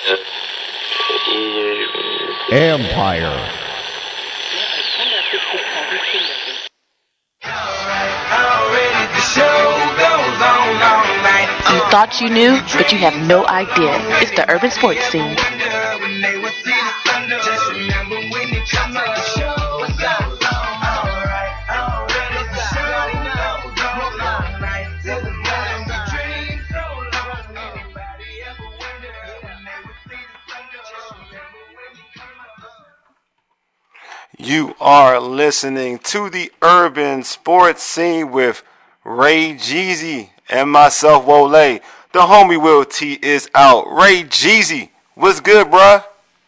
Empire. You thought you knew, but you have no idea. It's the urban sports scene. You are listening to the urban sports scene with Ray Jeezy and myself, Wole. The homie Will T is out. Ray Jeezy, what's good, bruh?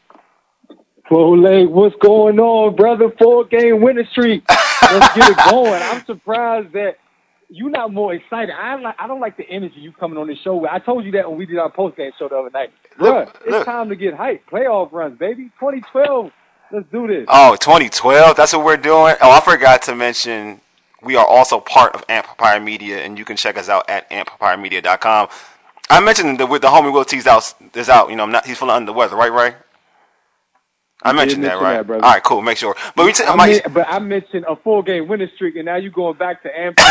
Wole, what's going on, brother? 4-game winning streak. Let's get it going. I'm surprised that you're not more excited. I don't like the energy you coming on the show with. I told you that when we did our post-game show the other night. Bruh, it's time to get hyped. Playoff runs, baby. 2012. Let's do this. Oh, 2012. That's what we're doing. Oh, I forgot to mention we are also part of Empire Media, and you can check us out at empiremedia.com. I mentioned that with the homie Will T is out. You know, he's feeling under the weather, right, Ray? I mentioned that, right? All right, cool. Make sure. But I mentioned a 4-game winning streak, and now you're going back to Empire.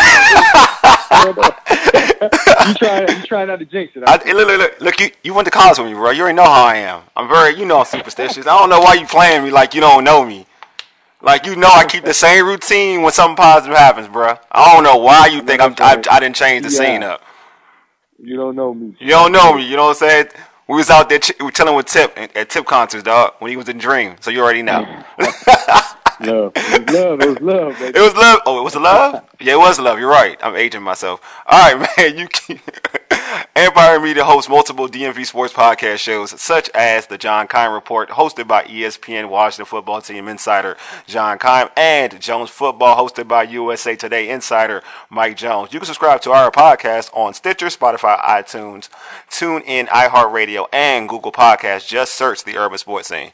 you trying not to jinx it. Look, you went to college with me, bro. You already know how I am. I'm superstitious. I don't know why you playing me like you don't know me. Like, you know, I keep the same routine when something positive happens, bro. I don't know why you think I didn't change the scene up. You don't know me. You don't know me. You know what I'm saying? We was out there chilling with Tip at Tip concerts, dog, when he was in Dream. So you already know. Love. It was love, baby. It was love. Oh, it was love? Yeah, it was love. You're right. I'm aging myself. All right, man. Empire Media hosts multiple DMV sports podcast shows, such as the John Keim Report, hosted by ESPN Washington Football Team insider John Keim, and Jones Football, hosted by USA Today insider Mike Jones. You can subscribe to our podcast on Stitcher, Spotify, iTunes, TuneIn, iHeartRadio, and Google Podcasts. Just search the Urban Sports Scene.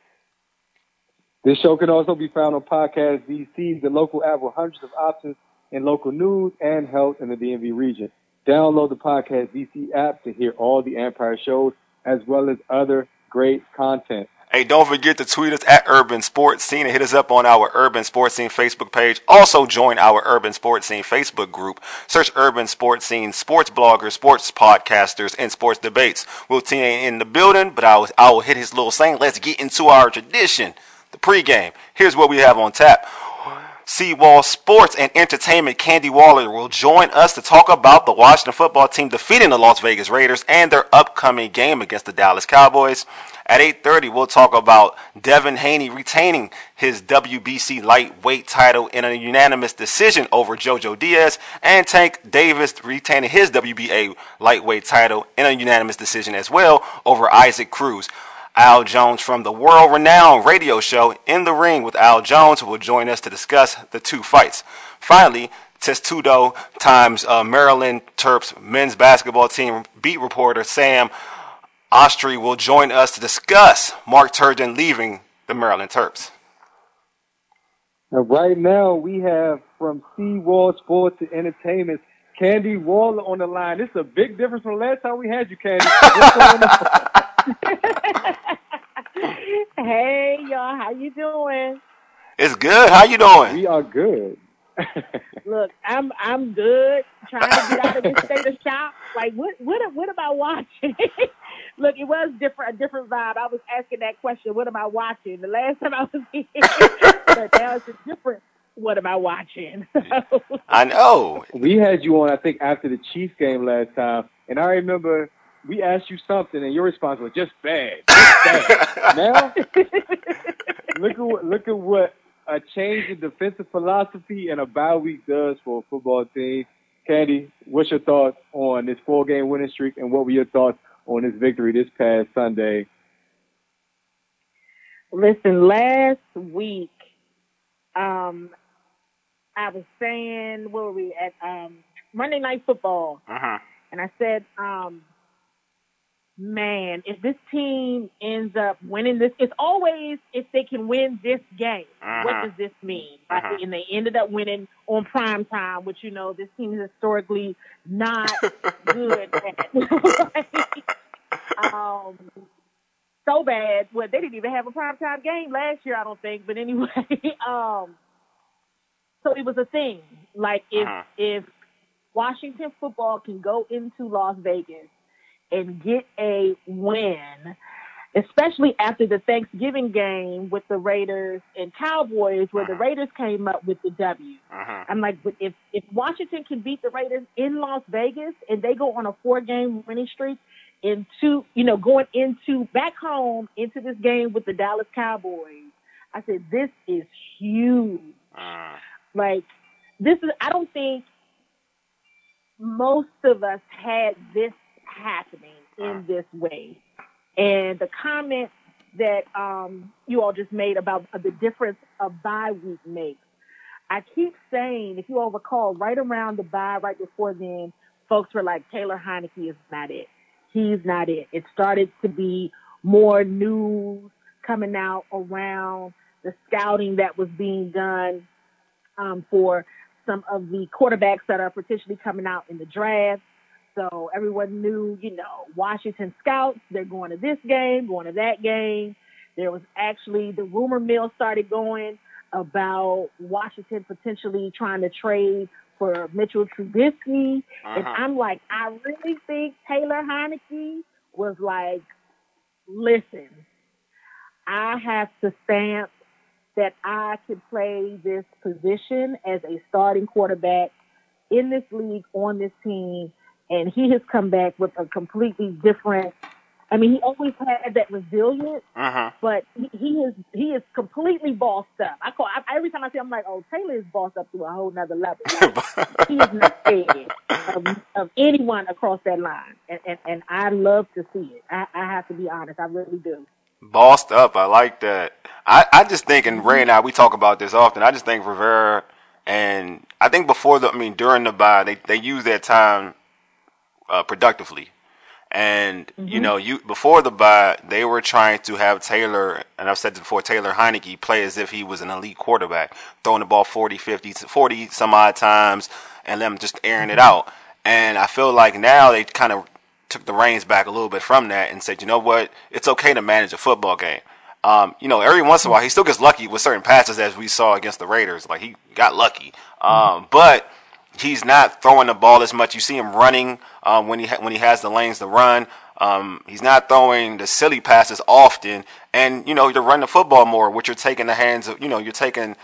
This show can also be found on Podcast DC, the local app with hundreds of options in local news and health in the DMV region. Download the Podcast DC app to hear all the Empire shows as well as other great content. Hey, don't forget to tweet us at Urban Sports Scene and hit us up on our Urban Sports Scene Facebook page. Also join our Urban Sports Scene Facebook group. Search Urban Sports Scene, sports bloggers, sports podcasters, and sports debates. Will T ain't in the building, but I will hit his little saying. Let's get into our tradition. The pregame. Here's what we have on tap. Seawall Sports and Entertainment Candy Waller will join us to talk about the Washington football team defeating the Las Vegas Raiders and their upcoming game against the Dallas Cowboys. At 8:30, we'll talk about Devin Haney retaining his WBC lightweight title in a unanimous decision over JoJo Diaz, and Tank Davis retaining his WBA lightweight title in a unanimous decision as well over Isaac Cruz. Al Jones from the world-renowned radio show In the Ring with Al Jones will join us to discuss the two fights. Finally, Testudo times Maryland Terps men's basketball team beat reporter Sam Ostry will join us to discuss Mark Turgeon leaving the Maryland Terps. Now, right now, we have from Seawall Sports and Entertainment, Candy Waller on the line. This is a big difference from the last time we had you, Candy. What's going on? Hey y'all, how you doing? It's good. How you doing? We are good. Look, I'm good. Trying to get out of this state of shock. Like, what am I watching? Look, it was a different vibe. I was asking that question. What am I watching? The last time I was here, but now it's a different. What am I watching? I know. We had you on, I think, after the Chiefs game last time, and I remember. We asked you something, and your response was just bad. Just bad. Now, look at what a change in defensive philosophy and a bye week does for a football team. Candy, what's your thoughts on this 4-game winning streak, and what were your thoughts on this victory this past Sunday? Listen, last week, I was saying, where were we at? Monday Night Football. Uh-huh. And I said, man, if this team ends up winning this, it's always if they can win this game. What does this mean? And they ended up winning on prime time, which, you know, this team is historically not good at. so bad. Well, they didn't even have a primetime game last year, I don't think. But anyway, so it was a thing. Like if Washington football can go into Las Vegas and get a win, especially after the Thanksgiving game with the Raiders and Cowboys, where the Raiders came up with the W. I'm like, but if Washington can beat the Raiders in Las Vegas and they go on a 4-game winning streak going into back home into this game with the Dallas Cowboys, I said, this is huge. Like, I don't think most of us had this happening in this way. And the comment that you all just made about the difference a bye week makes, I keep saying, if you all recall, right around the bye, right before then, folks were like, Taylor Heineke is not it. He's not it. It started to be more news coming out around the scouting that was being done for some of the quarterbacks that are potentially coming out in the draft. So everyone knew, Washington scouts, they're going to this game, going to that game. There was actually the rumor mill started going about Washington potentially trying to trade for Mitchell Trubisky. And I'm like, I really think Taylor Heineke was like, listen, I have to stamp that I can play this position as a starting quarterback in this league, on this team. And he has come back with a completely different. I mean, he always had that resilience, but he is completely bossed up. Every time I see him, I'm like, oh, Taylor is bossed up to a whole nother level. Like, he is not scared of anyone across that line, and I love to see it. I have to be honest, I really do. Bossed up, I like that. I just think, and Ray and I, we talk about this often. I just think Rivera, and I think during the bye, they use their time productively. And, before the bye, they were trying to have Taylor, and I've said this before, Taylor Heineke play as if he was an elite quarterback, throwing the ball 40 some odd times, and them just airing it out. And I feel like now they kind of took the reins back a little bit from that and said, you know what, it's okay to manage a football game. Every once in a while, he still gets lucky with certain passes, as we saw against the Raiders. Like, he got lucky. But he's not throwing the ball as much. You see him running when he has the lanes to run. He's not throwing the silly passes often, and you're running the football more, which you're taking the hands of. You're taking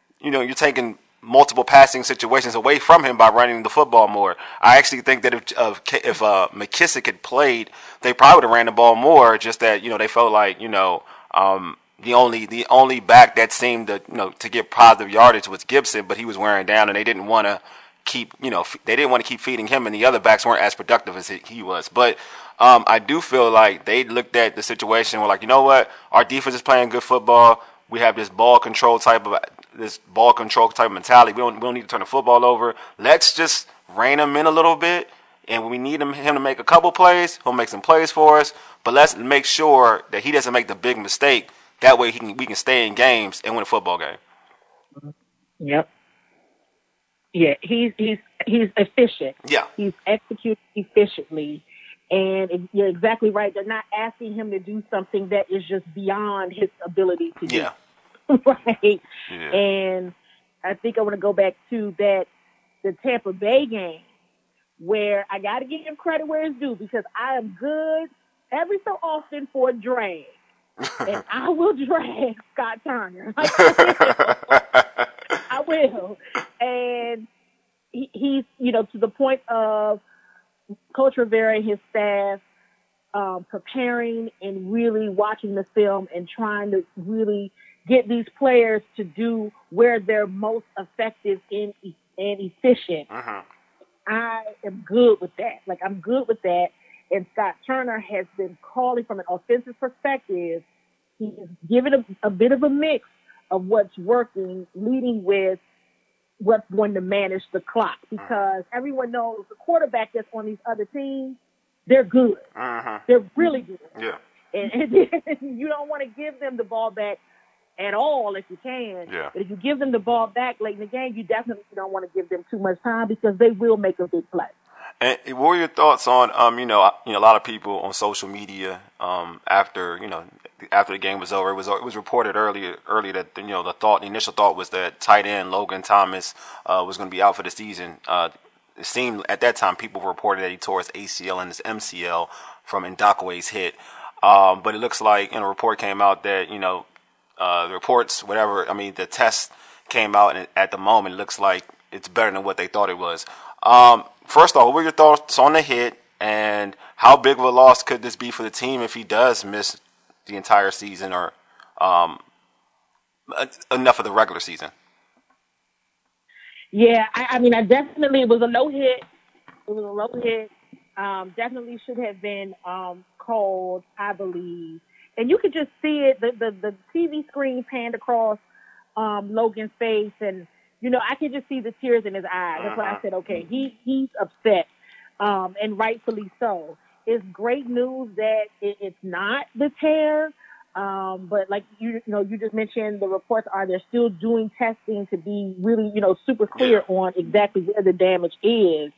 multiple passing situations away from him by running the football more. I actually think that if McKissick had played, they probably would have ran the ball more. Just that they felt like the only back that seemed to get positive yardage was Gibson, but he was wearing down, and they didn't want to keep feeding him, and the other backs weren't as productive as he was. But I do feel like they looked at the situation and were like, you know what, our defense is playing good football. We have this ball control type of mentality. We don't need to turn the football over. Let's just rein him in a little bit, and when we need him to make a couple plays, he'll make some plays for us. But let's make sure that he doesn't make the big mistake. That way we can stay in games and win a football game. Yep. Yeah, he's efficient. Yeah. He's executing efficiently. And you're exactly right. They're not asking him to do something that is just beyond his ability to do. Yeah. Right? Yeah. And I think I want to go back to the Tampa Bay game, where I got to give him credit where it's due, because I am good every so often for a drag. And I will drag Scott Turner. I will. And he's, to the point of Coach Rivera and his staff preparing and really watching the film and trying to really get these players to do where they're most effective and efficient. I am good with that. Like, I'm good with that. And Scott Turner has been calling from an offensive perspective. He's given a bit of a mix of what's working, leading with what's going to manage the clock, because everyone knows the quarterback that's on these other teams, they're good. They're really good. Yeah. And you don't want to give them the ball back at all if you can. Yeah. But if you give them the ball back late in the game, you definitely don't want to give them too much time, because they will make a big play. And what were your thoughts on, a lot of people on social media, after, after the game was over. It was reported earlier that the initial thought was that tight end Logan Thomas was going to be out for the season. It seemed at that time people reported that he tore his ACL and his MCL from Ndakwe's hit. But it looks like a report came out that the reports, whatever. I mean, the test came out, and at the moment, it looks like it's better than what they thought it was. First off, what were your thoughts on the hit, and how big of a loss could this be for the team if he does miss the entire season or enough of the regular season? Yeah, I mean, it was a low hit. It was a low hit. Definitely should have been called, I believe. And you could just see it, the TV screen panned across Logan's face, and I could just see the tears in his eyes. That's why I said, okay, he's upset, and rightfully so. It's great news that it's not the tear, but like you just mentioned, the reports are they're still doing testing to be really super clear on exactly where the damage is.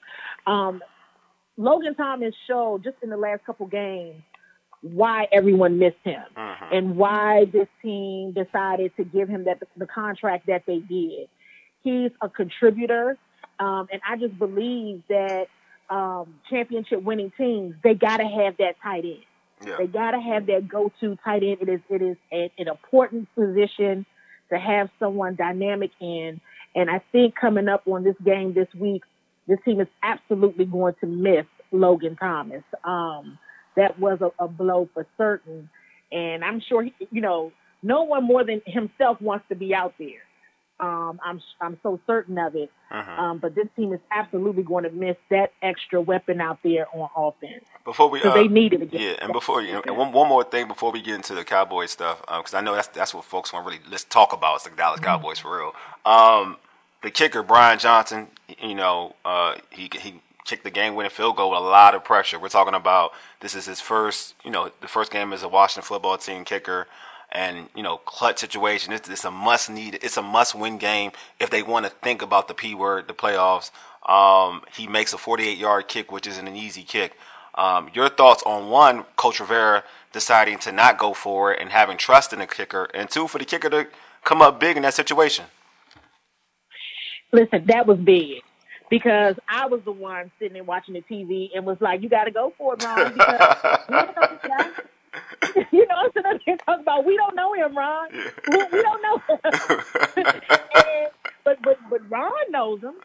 Logan Thomas showed just in the last couple games why everyone missed him and why this team decided to give him the contract that they did. He's a contributor, and I just believe that championship winning teams, they got to have that tight end. Yeah. They got to have that go-to tight end. It is an important position to have someone dynamic in, and I think coming up on this game this week, this team is absolutely going to miss Logan Thomas. That was a blow for certain. And I'm sure, no one more than himself wants to be out there. I'm so certain of it. But this team is absolutely going to miss that extra weapon out there on offense. Before we, they need it again. Yeah, and before and one more thing before we get into the Cowboys stuff, because I know that's what folks want to really let's talk about. It's the Dallas Cowboys for real. The kicker Brian Johnson, he kicked the game-winning field goal with a lot of pressure. We're talking about this is his first, the first game as a Washington football team kicker, and clutch situation. It's a must-win game if they want to think about the P word, the playoffs. He makes a 48-yard kick, which isn't an easy kick. Your thoughts on one, Coach Rivera deciding to not go for it and having trust in the kicker, and two, for the kicker to come up big in that situation. Listen, that was big. Because I was the one sitting there watching the TV and was like, you got to go for it, Ron. Because I'm sitting there talking about, we don't know him, Ron. We don't know him. But Ron knows him.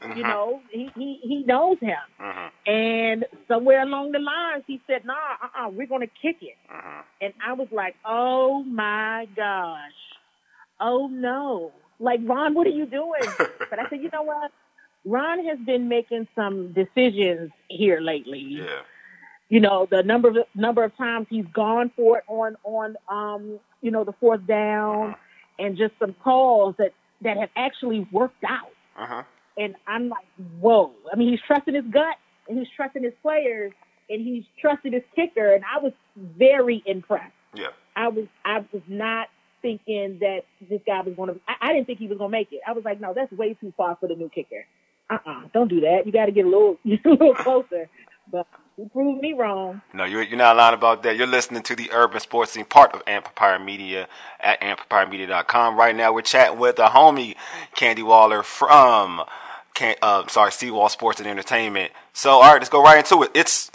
He knows him. And somewhere along the lines, he said, nah, we're going to kick it. And I was like, oh, my gosh. Oh, no. Like, Ron, what are you doing? But I said, you know what? Ron has been making some decisions here lately. Yeah. The number of times he's gone for it on the fourth down, and just some calls that have actually worked out. And I'm like, whoa. I mean, he's trusting his gut, and he's trusting his players, and he's trusted his kicker, and I was very impressed. Yeah. I was not thinking that this guy was going to. I didn't think he was going to make it. I was like, no, that's way too far for the new kicker. Don't do that. You got to get a little closer. But you proved me wrong. No, you're not lying about that. You're listening to the Urban Sports Scene, part of Amplifier Media at amplifiermedia.com. Right now, we're chatting with a homie, Candy Waller from Seawall Sports and Entertainment. So, all right, let's go right into it. It's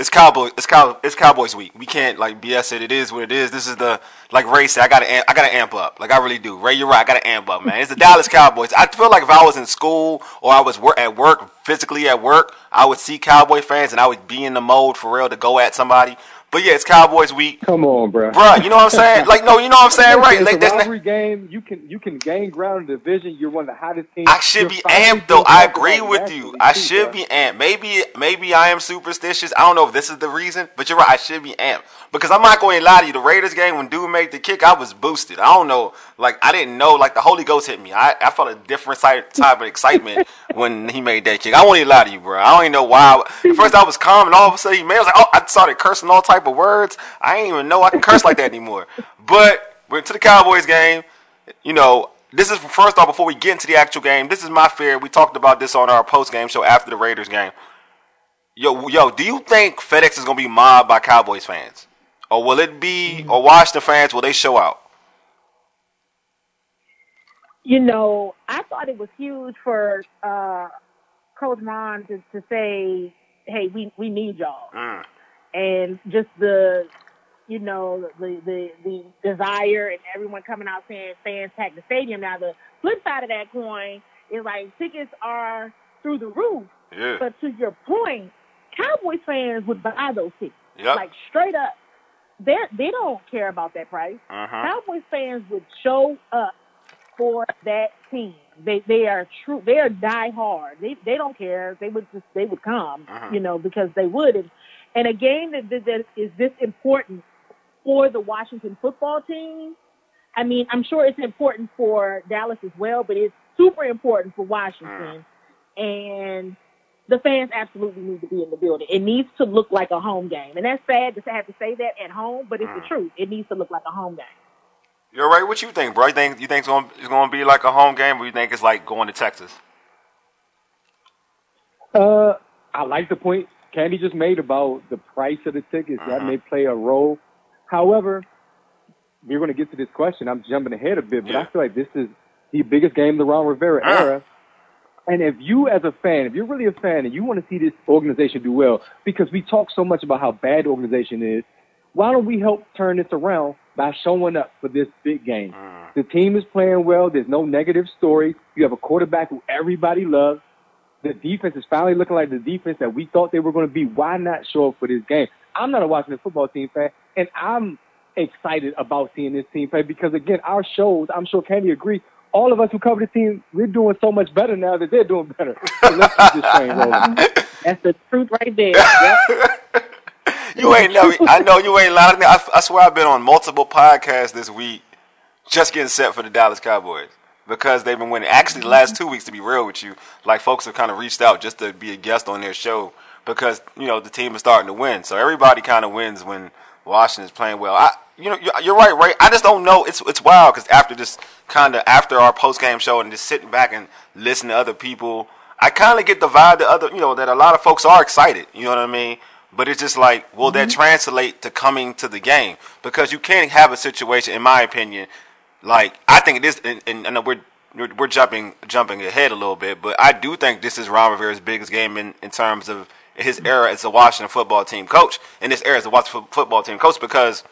Cowboys week. We can't BS it. It is what it is. This is the Ray said. I gotta amp up. I really do. Ray, you're right. I gotta amp up, man. It's the Dallas Cowboys. I feel like if I was in school or I was physically at work, I would see Cowboy fans and I would be in the mode for real to go at somebody. But yeah, it's Cowboys week. Come on, bro. Bruh, you know what I'm saying? No, you know what I'm saying, right? It's a rivalry game. You can gain ground in the division. You're one of the hottest teams. I should be amped, though. I agree with you. I should be amped. Maybe I am superstitious. I don't know if this is the reason, but you're right. I should be amped. Because I'm not going to lie to you. The Raiders game, when dude made the kick, I was boosted. I don't know. I didn't know. The Holy Ghost hit me. I felt a different type of excitement when he made that kick. I won't even lie to you, bro. I don't even know why. At first, I was calm, and all of a sudden, he made. I was like, I started cursing all type of words. I ain't even know I can curse like that anymore. But we're to the Cowboys game. This is, first off, before we get into the actual game, this is my fear. We talked about this on our post-game show after the Raiders game. Yo, do you think FedEx is going to be mobbed by Cowboys fans? Or will it be, or Washington fans, will they show out? I thought it was huge for Coach Ron to say, hey, we need y'all. And just the desire and everyone coming out saying fans pack the stadium. Now, the flip side of that coin is like tickets are through the roof. Yeah. But to your point, Cowboys fans would buy those tickets. Yep. Like straight up. They don't care about that price. Cowboys fans would show up for that team. They are true. They are die hard. They don't care. They would come, because they would. And a game that is this important for the Washington football team. I mean, I'm sure it's important for Dallas as well, but it's super important for Washington. And the fans absolutely need to be in the building. It needs to look like a home game. And that's sad to have to say that at home, but it's the truth. It needs to look like a home game. You're right. What you think, bro? You think it's going to be like a home game, or you think it's like going to Texas? I like the point Candy just made about the price of the tickets. That may play a role. However, we're going to get to this question. I'm jumping ahead a bit, but I feel like this is the biggest game of the Ron Rivera era. And if you as a fan, if you're really a fan and you want to see this organization do well, because we talk so much about how bad the organization is, why don't we help turn this around by showing up for this big game? The team is playing well. There's no negative stories. You have a quarterback who everybody loves. The defense is finally looking like the defense that we thought they were going to be. Why not show up for this game? I'm not a Washington football team fan, and I'm excited about seeing this team play because, again, our shows, I'm sure Candy agrees, all of us who cover the team, we're doing so much better now that they're doing better. So let's keep this train rolling. That's the truth right there. Yep. You ain't know. I know you ain't lying. I swear I've been on multiple podcasts this week just getting set for the Dallas Cowboys because they've been winning. Actually, the last 2 weeks, to be real with you, like folks have kind of reached out just to be a guest on their show because, the team is starting to win. So everybody kind of wins when Washington's playing well. You're right, Ray. I just don't know. It's wild because after our post-game show and just sitting back and listening to other people, I kind of get the vibe that a lot of folks are excited. You know what I mean? But it's just like, will that translate to coming to the game? Because you can't have a situation, in my opinion, like I think it is, and I know we're jumping ahead a little bit, but I do think this is Ron Rivera's biggest game in terms of his era as a Washington football team coach, and this era as a Washington football team coach because,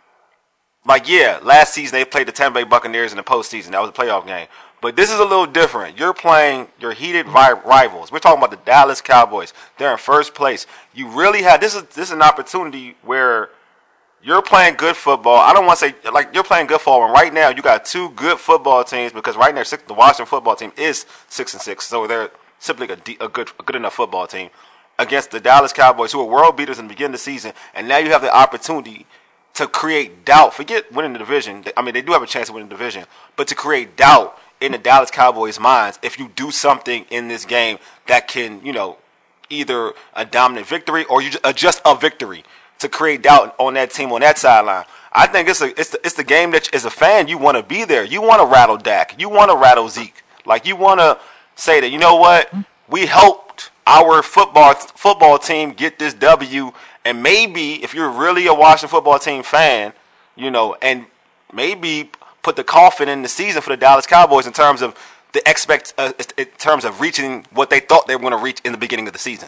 last season they played the Tampa Bay Buccaneers in the postseason. That was a playoff game. But this is a little different. You're playing your heated rivals. We're talking about the Dallas Cowboys. They're in first place. You really have this is an opportunity where you're playing good football. I don't want to say you're playing good football. And right now you got two good football teams because right now the Washington football team is 6-6, so they're simply a good enough football team against the Dallas Cowboys, who are world beaters in the beginning of the season. And now you have the opportunity to create doubt. Forget winning the division. I mean, they do have a chance of winning the division, but to create doubt in the Dallas Cowboys' minds if you do something in this game that can, either a dominant victory or you just a victory to create doubt on that team on that sideline. I think it's the game that as a fan you want to be there. You want to rattle Dak. You want to rattle Zeke. Like you want to say that, you know what, we helped our football team get this W. And maybe if you're really a Washington football team fan, and maybe put the coffin in the season for the Dallas Cowboys in terms of in terms of reaching what they thought they were going to reach in the beginning of the season.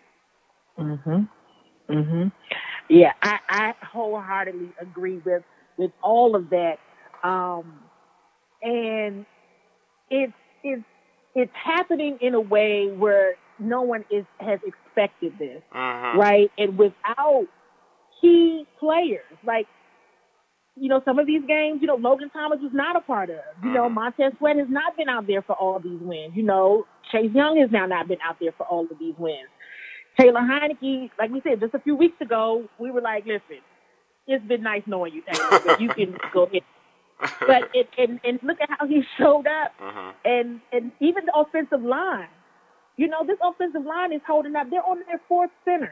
Yeah, I wholeheartedly agree with all of that. And it's happening in a way where no one has expected this, right? And without key players, like, some of these games, Logan Thomas was not a part of. Montez Sweat has not been out there for all these wins. Chase Young has now not been out there for all of these wins. Taylor Heineke, like we said, just a few weeks ago, we were like, listen, it's been nice knowing you, Taylor, but you can go ahead. But and look at how he showed up. And even the offensive line. This offensive line is holding up. They're on their fourth center.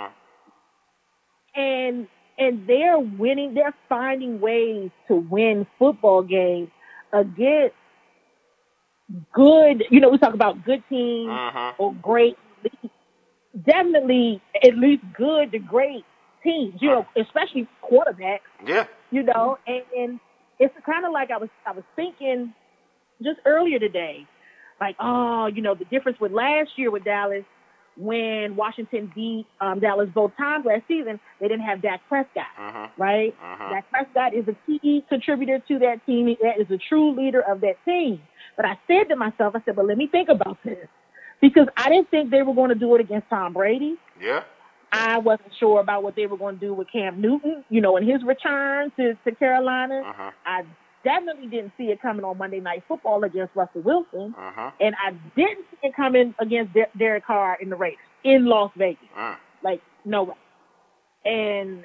And they're winning. They're finding ways to win football games against good, we talk about good teams or great, definitely at least good to great teams, you know, especially quarterbacks. Yeah. You know, and it's kind of like I was thinking just earlier today, like, oh, you know, the difference with last year with Dallas when Washington beat Dallas both times last season, they didn't have Dak Prescott, right? Dak Prescott is a key contributor to that team. That is a true leader of that team. But I said to myself, I said, but let me think about this. Because I didn't think they were going to do it against Tom Brady. Yeah. I wasn't sure about what they were going to do with Cam Newton, you know, in his return to Carolina. I definitely didn't see it coming on Monday Night Football against Russell Wilson. And I didn't see it coming against Derek Carr in the Raiders in Las Vegas. Like, no way. And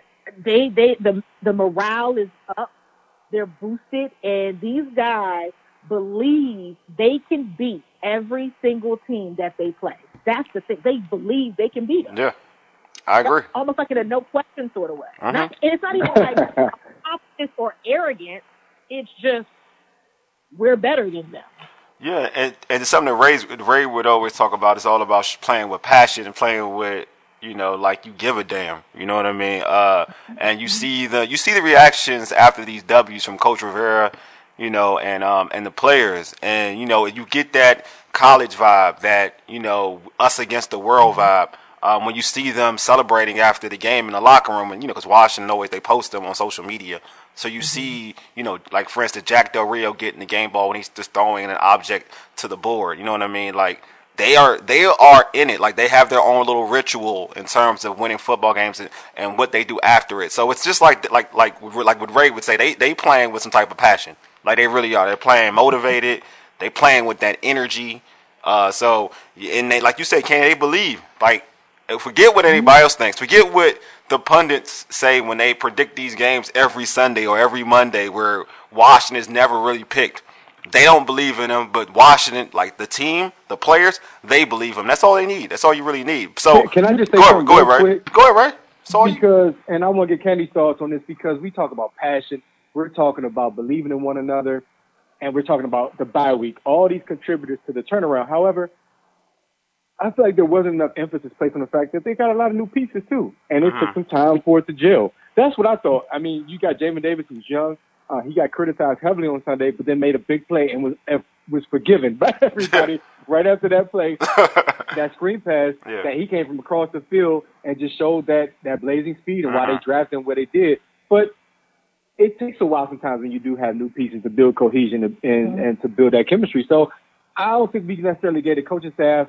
the morale is up. They're boosted. And these guys believe they can beat every single team that they play. That's the thing. They believe they can beat them. Yeah. I agree. That's almost like in a no question sort of way. It's not even like confidence or arrogance. It's just we're better than them. Yeah, and it's something that Ray would always talk about. It's all about playing with passion and playing with, you know, like you give a damn. You know what I mean? And you see the reactions after these W's from Coach Rivera, you know, and the players, and you know, you get that college vibe, that, you know, us against the world vibe. When you see them celebrating after the game in the locker room, and, you know, because Washington always, they post them on social media. So you see, you know, like, for instance, Jack Del Rio getting the game ball when he's just throwing an object to the board. You know what I mean? Like, they are in it. Like, they have their own little ritual in terms of winning football games and what they do after it. So it's just like what Ray would say, they playing with some type of passion. Like, they really are. They're playing motivated. They playing with that energy. So, and they, like you said, can they believe? Like, forget what anybody else thinks. Forget what the pundits say when they predict these games every Sunday or every Monday, where Washington is never really picked. They don't believe in them, but Washington, like the team, the players, they believe them. That's all they need. That's all you really need. So can I just say go ahead, Ray. quick? Go ahead, Ray. Because, and I want to get Candy's thoughts on this, because we talk about passion, we're talking about believing in one another, and we're talking about the bye week. All these contributors to the turnaround. However, I feel like there wasn't enough emphasis placed on the fact that they got a lot of new pieces too, and it took some time for it to gel. That's what I thought. I mean, you got Jamin Davis, who's young. He got criticized heavily on Sunday, but then made a big play and was forgiven by everybody right after that play, that screen pass, that he came from across the field and just showed that blazing speed and why they drafted him where they did. But it takes a while sometimes when you do have new pieces to build cohesion and to build that chemistry. So I don't think we necessarily gave the coaching staff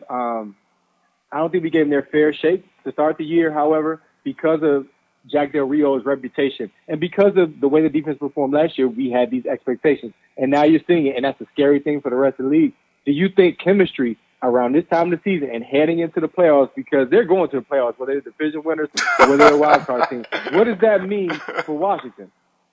I don't think we gave them their fair shake to start the year. However, because of Jack Del Rio's reputation and because of the way the defense performed last year, we had these expectations. And now you're seeing it, and that's a scary thing for the rest of the league. Do you think chemistry around this time of the season and heading into the playoffs, because they're going to the playoffs, whether they're division winners or whether they're a wild card team, what does that mean for Washington?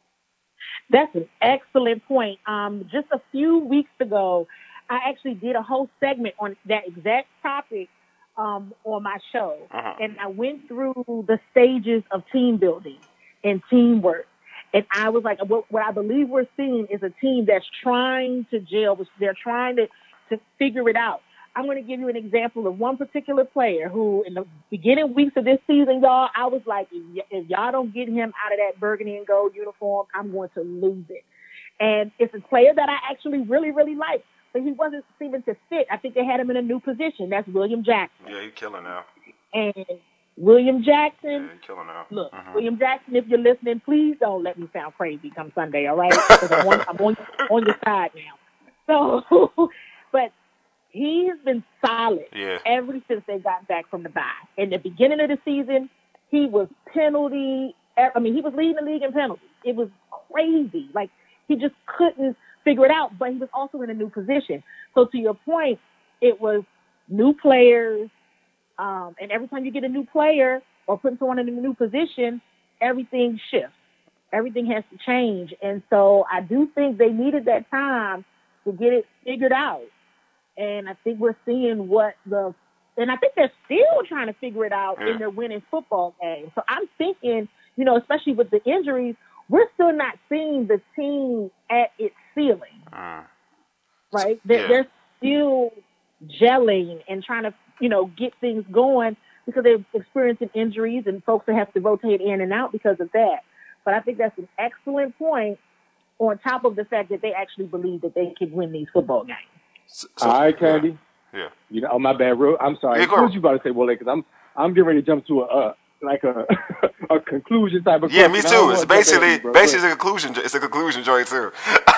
That's an excellent point. Just a few weeks ago, I actually did a whole segment on that exact topic on my show. And I went through the stages of team building and teamwork. And I was like, what I believe we're seeing is a team that's trying to gel. They're trying to figure it out. I'm going to give you an example of one particular player who, in the beginning weeks of this season, y'all, I was like, if y'all don't get him out of that burgundy and gold uniform, I'm going to lose it. And it's a player that I actually really, really like. But he wasn't seeming to fit. I think they had him in a new position. That's William Jackson. Yeah, he's killing now. And William Jackson. Yeah, he's killing now. Look, William Jackson, if you're listening, please don't let me sound crazy come Sunday, all right? Because I'm on your side now. So, but he has been solid ever since they got back from the bye. In the beginning of the season, he was he was leading the league in penalties. It was crazy. Like, he just couldn't figure it out, but he was also in a new position. So to your point, it was new players, and every time you get a new player or put someone in a new position, everything shifts. Everything has to change. And so I do think they needed that time to get it figured out. And I think we're seeing and I think they're still trying to figure it out in their winning football game. So I'm thinking, especially with the injuries, we're still not seeing the team at its ceiling, right? They're still gelling and trying to, get things going. because they're experiencing injuries and folks that have to rotate in and out because of that. But I think that's an excellent point on top of the fact that they actually believe that they can win these football games. All right, Candy. Yeah. You know, oh, my bad. I'm sorry. What was you about to say, Wale? Because I'm getting ready to jump to a conclusion type of yeah, question. Me too. It's basically a conclusion. It's a conclusion joint too.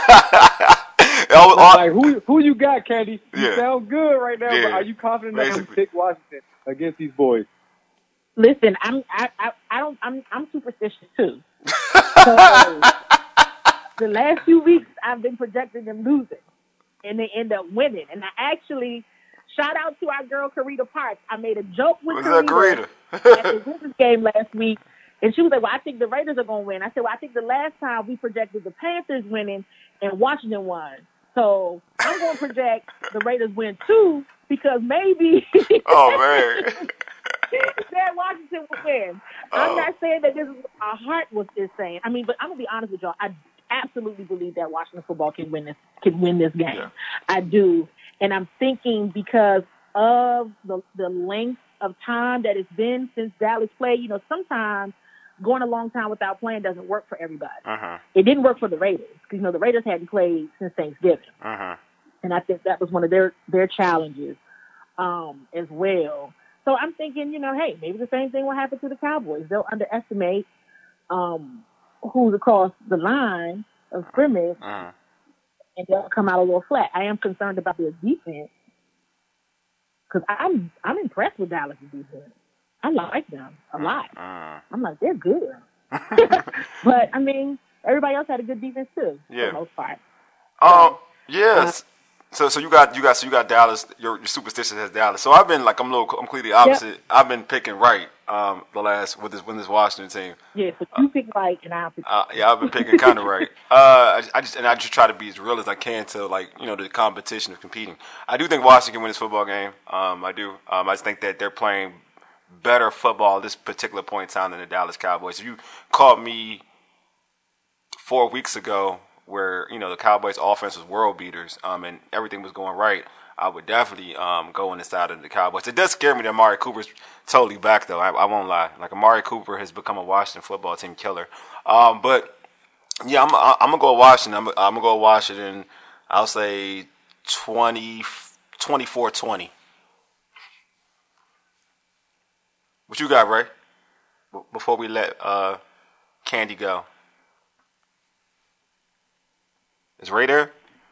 Like who you got, Candy? You sound good right now. Yeah, but are you confident enough to pick Washington against these boys? Listen, I'm superstitious too. So the last few weeks I've been projecting them losing, and they end up winning. And I actually shout out to our girl Karita Parks. I made a joke with Karita at the Wizards game last week, and she was like, "Well, I think the Raiders are going to win." I said, "Well, I think the last time we projected the Panthers winning and Washington won, so I'm going to project the Raiders win too because maybe." Oh man. That Washington will win. I'm not saying that this is what our heart is saying. I mean, but I'm gonna be honest with y'all. I absolutely believe that Washington football can win this game. Yeah. I do, and I'm thinking because of the length of time that it's been since Dallas played. You know, sometimes going a long time without playing doesn't work for everybody. It didn't work for the Raiders because the Raiders hadn't played since Thanksgiving, and I think that was one of their challenges as well. So I'm thinking, hey, maybe the same thing will happen to the Cowboys. They'll underestimate who's across the line of scrimmage, and they'll come out a little flat. I am concerned about their defense because I'm impressed with Dallas' defense. I like them a lot. I'm like, they're good. But, I mean, everybody else had a good defense, too, for the most part. Yes. So you got Dallas. Your superstition has Dallas. So I've been I'm completely opposite. Yep. I've been picking right with this Washington team. Yeah, so you pick right and I pick. I've been picking kind of right. I just try to be as real as I can to the competition of competing. I do think Washington can win this football game. I do. I just think that they're playing better football at this particular point in time than the Dallas Cowboys. If you caught me 4 weeks ago, where the Cowboys' offense was world beaters, and everything was going right, I would definitely go on the side of the Cowboys. It does scare me that Amari Cooper's totally back, though. I won't lie. Amari Cooper has become a Washington football team killer. But yeah, I'm gonna go Washington. I'm gonna go Washington. I'll say 24-20. What you got, Ray? Before we let Candy go. Is Ray there?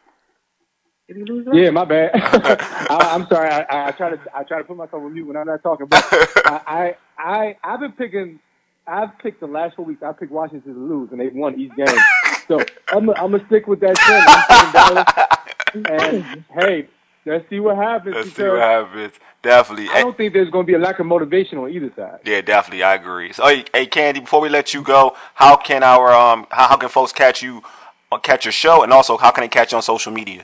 Yeah, my bad. I'm sorry. I try to put myself on mute when I'm not talking. But I've picked the last 4 weeks. I picked Washington to lose, and they've won each game. So I'm gonna stick with that trend. And hey, let's see what happens. Definitely. I don't think there's gonna be a lack of motivation on either side. Yeah, definitely. I agree. So, hey, Candy, before we let you go, how can how can folks catch your show, and also how can they catch you on social media?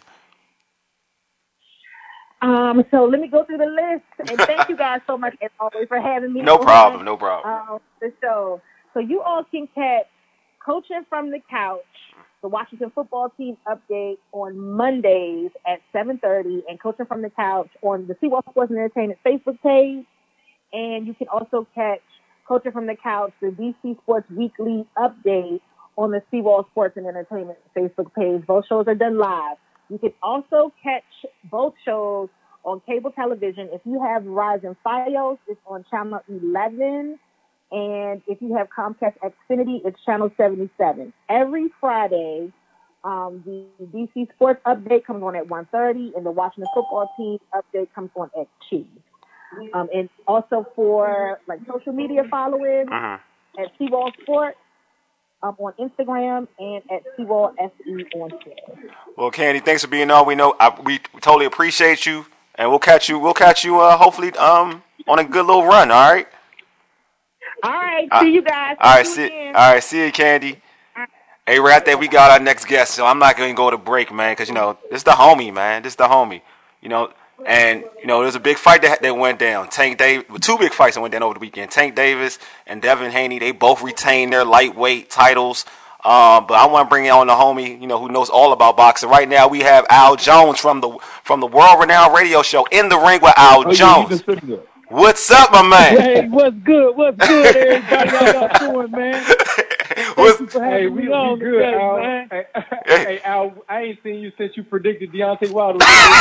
So let me go through the list, and thank you guys so much as always for having me. No problem. The show. So you all can catch Coaching from the Couch, the Washington football team update on Mondays at 7:30, and Coaching from the Couch on the Seawall Sports and Entertainment Facebook page. And you can also catch Coaching from the Couch, the DC Sports Weekly update on the Seawall Sports and Entertainment Facebook page. Both shows are done live. You can also catch both shows on cable television. If you have Verizon Fios, it's on channel 11. And if you have Comcast Xfinity, it's channel 77. Every Friday, the DC Sports update comes on at 1:30, and the Washington football team update comes on at 2. And also for social media following at Seawall Sports, on Instagram, and at Seawall SE on Twitter. Well, Candy, thanks for being on. We totally appreciate you, and we'll catch you hopefully on a good little run. All right. All right. See you guys. All right. See you, Candy. Right. Hey, right there, we got our next guest. So I'm not gonna go to break, man, because this is the homie, man. This is the homie. And there's a big fight that went down. Two big fights that went down over the weekend. Tank Davis and Devin Haney, they both retained their lightweight titles. But I want to bring on the homie, who knows all about boxing. Right now, we have Al Jones from the world-renowned radio show In the Ring with Al Jones. What's up, my man? Hey, what's good? What's good, everybody? How y'all doing, man? Thank you for having me on good, today, Al. man. Hey, Al, I ain't seen you since you predicted Deontay Wilder.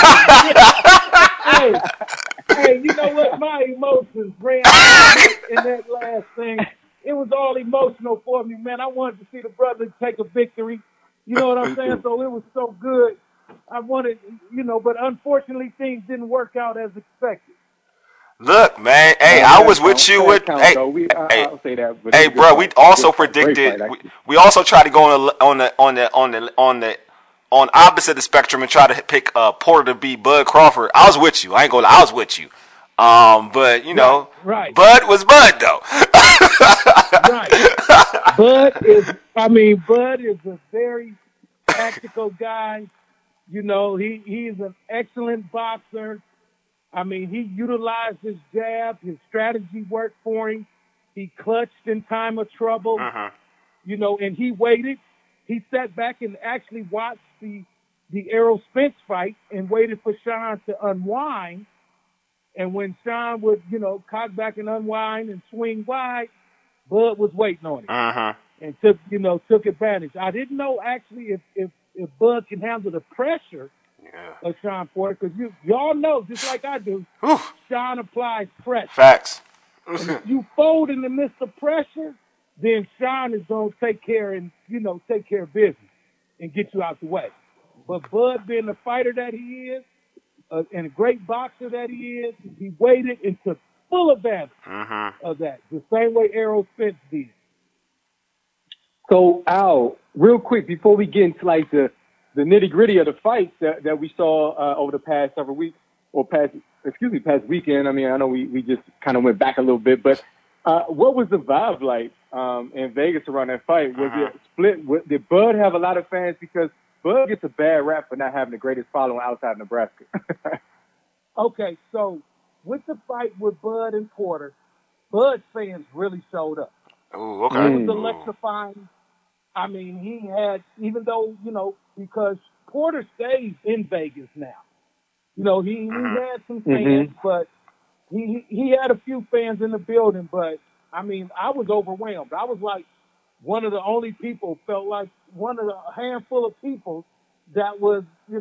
Hey, you know what? My emotions ran out in that last thing. It was all emotional for me, man. I wanted to see the brother take a victory. You know what I'm saying? So it was so good. I wanted, but unfortunately things didn't work out as expected. Look, man. Hey, I was with you with. I'll say that. But Hey, bro. We also predicted. We also tried to go on opposite of the spectrum and try to pick Porter to beat Bud Crawford. I was with you. I ain't gonna lie. I was with you. But right. Bud was Bud though. Right. Bud is a very tactical guy. You know, he's an excellent boxer. I mean, he utilized his jab. His strategy worked for him. He clutched in time of trouble. And he waited. He sat back and actually watched the Errol Spence fight and waited for Sean to unwind. And when Sean would, cock back and unwind and swing wide, Bud was waiting on him and took advantage. I didn't know actually if Bud can handle the pressure of Sean Porter, because y'all know, just like I do, Sean applies pressure. Facts. And if you fold in the midst of pressure, then Sean is going to take care of business and get you out the way. But Bud, being the fighter that he is, and a great boxer that he is, he waited and took full advantage of that, the same way Errol Spence did. So, Al, real quick, before we get into like the nitty-gritty of the fights that we saw over the past several weeks, or past weekend. I mean, I know we just kind of went back a little bit, but what was the vibe like in Vegas around that fight? Was it split? Did Bud have a lot of fans? Because Bud gets a bad rap for not having the greatest following outside Nebraska. Okay, so with the fight with Bud and Porter, Bud fans really showed up. Ooh, okay. It was electrifying. I mean, he had, even though, because Porter stays in Vegas now. He had some fans, but he had a few fans in the building. But, I mean, I was overwhelmed. I was like one of the only people, felt like one of the handful of people that was,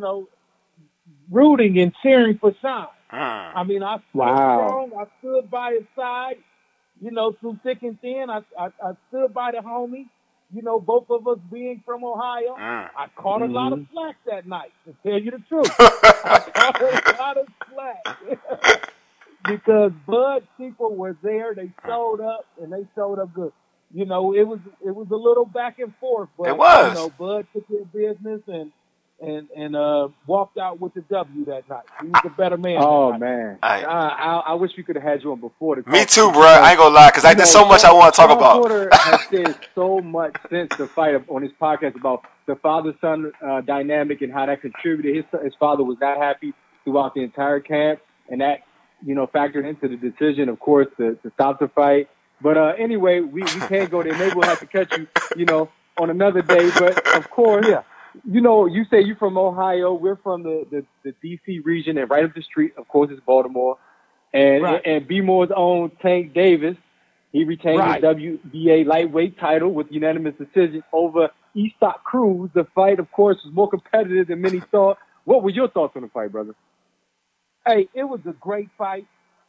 rooting and cheering for Sean. I mean, I stood strong. I stood by his side, through thick and thin. I stood by the homie. Both of us being from Ohio, I caught a lot of flack that night, to tell you the truth. I caught a lot of flack because Bud people were there. They showed up, and they showed up good. It was a little back and forth, but it was. Bud took care of business and walked out with the W that night. He was a better man. Oh man, I wish we could have had you on before. Me too, bro. I ain't gonna lie, because there's so much I want to talk about. Porter has said so much since the fight on his podcast about the father-son dynamic and how that contributed. His father was not happy throughout the entire camp, and that factored into the decision, of course, to stop the fight. But anyway, we can't go there. Maybe we'll have to catch you, on another day. But of course, you say you're from Ohio. We're from the D.C. region, and right up the street, of course, is Baltimore. And B-More's own Tank Davis, he retained his WBA lightweight title with unanimous decision over Estoc Cruz. The fight, of course, was more competitive than many thought. What were your thoughts on the fight, brother? Hey, it was a great fight.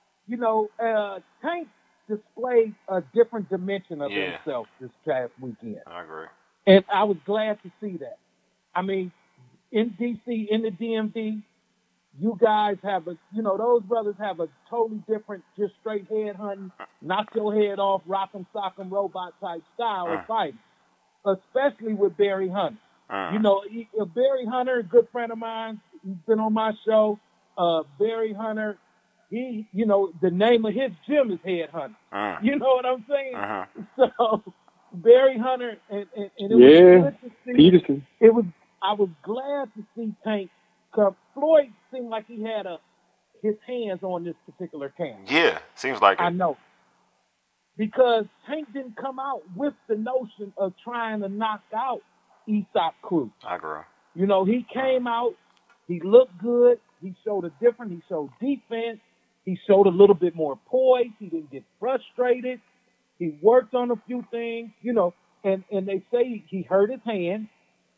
Tank displayed a different dimension of himself this past weekend. I agree. And I was glad to see that. I mean, in D.C., in the DMV, you guys have those brothers have a totally different, just straight head hunting, knock your head off, rock 'em, sock 'em, robot type style of fighting, especially with Barry Hunter. Barry Hunter, a good friend of mine, he's been on my show. Barry Hunter, he, the name of his gym is Head Hunter. You know what I'm saying? So Barry Hunter, and it was good to see. Peterson. I was glad to see Tank. Floyd seemed like he had his hands on this particular camp. Yeah, seems like it. I know. Because Tank didn't come out with the notion of trying to knock out Estoc Cruz. I agree. He came out, he looked good, he showed he showed defense, He showed a little bit more poise. He didn't get frustrated. He worked on a few things, and they say he hurt his hand,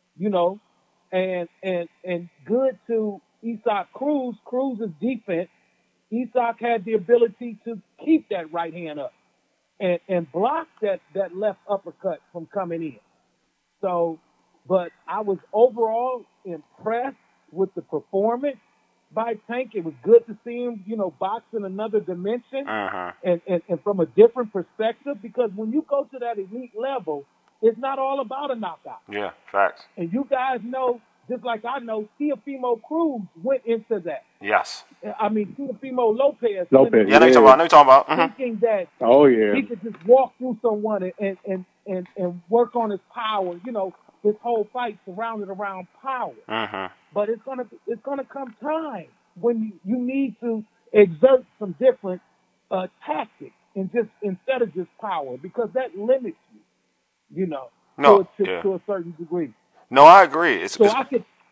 and good to Isaac Cruz. Cruz's defense. Isaac had the ability to keep that right hand up and block that left uppercut from coming in. So, but I was overall impressed with the performance by Tank. It was good to see him, box in another dimension and from a different perspective, because when you go to that elite level, it's not all about a knockout. Yeah, facts. And you guys know, just like I know, Teofimo Cruz went into that. Yes. I mean, Teofimo Lopez. Yeah, I know you're talking about. Thinking that he could just walk through someone and work on his power. His whole fight surrounded around power. But it's gonna come time when you need to exert some different tactics and just instead of just power, because that limits you, to a certain degree. No, I agree. I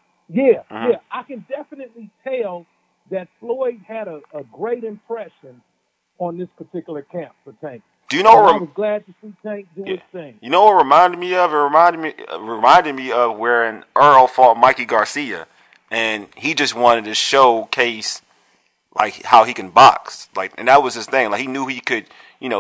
can definitely tell that Floyd had a great impression on this particular camp for Tank. Do you know? I was glad to see Tank do his thing. You know what reminded me of? It reminded me of when Earl fought Mikey Garcia, and he just wanted to showcase like how he can box, and that was his thing. Like he knew he could,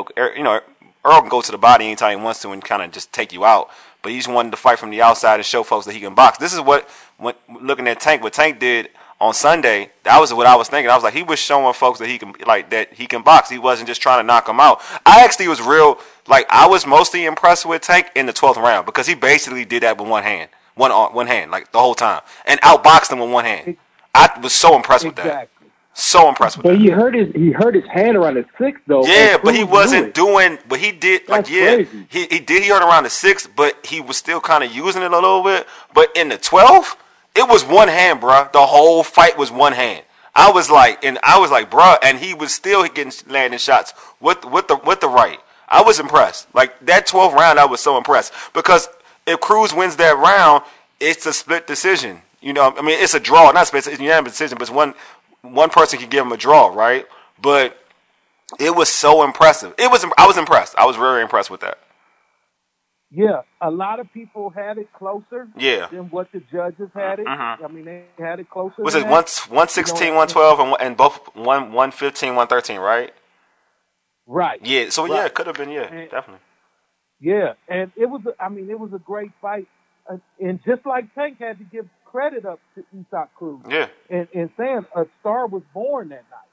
Earl can go to the body anytime he wants to and kind of just take you out. But he just wanted to fight from the outside and show folks that he can box. This is what looking at Tank, what Tank did on Sunday, that was what I was thinking. I was like, he was showing folks that he can box. He wasn't just trying to knock them out. I actually was I was mostly impressed with Tank in the 12th round because he basically did that with one hand, like the whole time, and outboxed him with one hand. I was so impressed with that. So impressed with that. But he hurt his hand around the 6th though. Yeah, but he wasn't doing. But he did. Crazy. He hurt around the 6th, but he was still kind of using it a little bit. But in the 12th, it was one hand, bruh. The whole fight was one hand. I was like, bruh, and he was still landing shots with the right. I was impressed. Like that 12th round, I was so impressed because if Cruz wins that round, it's a split decision. It's a draw, not split. It's a unanimous decision, but it's one person can give him a draw, right? But it was so impressive. I was impressed. I was very impressed with that. Yeah, a lot of people had it closer than what the judges had it. They had it closer. Was it 116, 112, and both 115, 113, right? Right. Yeah, so it could have been, definitely. Yeah, and it was a great fight. And just like Tank had to give credit up to Isaac Cruz. Yeah. And saying a star was born that night.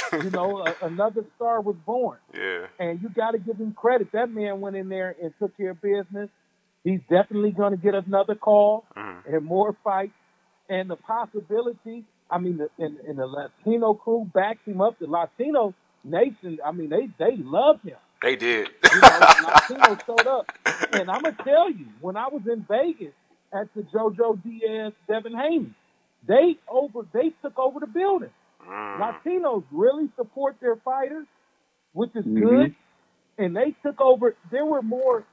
Another star was born. Yeah. And you got to give him credit. That man went in there and took care of business. He's definitely going to get another call and more fights. And the possibility, and the Latino crew backs him up. The Latino nation, they love him. They did. Latino showed up. And I'm going to tell you, when I was in Vegas at the JoJo Diaz, Devin Haney, they took over the building. Latinos really support their fighters, which is good. And they took over. There were more,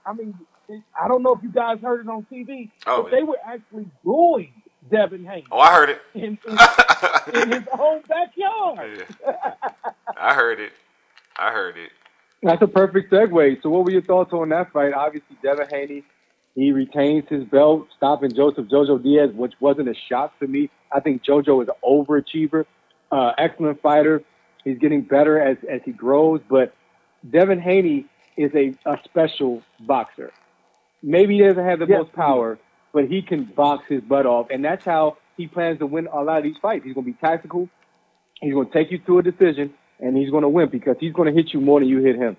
I don't know if you guys heard it on TV, but they were actually booing Devin Haney. Oh, I heard it. In his own backyard. I heard it. That's a perfect segue. So what were your thoughts on that fight? Obviously, Devin Haney, he retains his belt, stopping Jojo Diaz, which wasn't a shock to me. I think Jojo is an overachiever, excellent fighter. He's getting better as he grows, but Devin Haney is a special boxer. Maybe he doesn't have the most power, but he can box his butt off, and that's how he plans to win a lot of these fights. He's going to be tactical. He's going to take you to a decision, and he's going to win because he's going to hit you more than you hit him.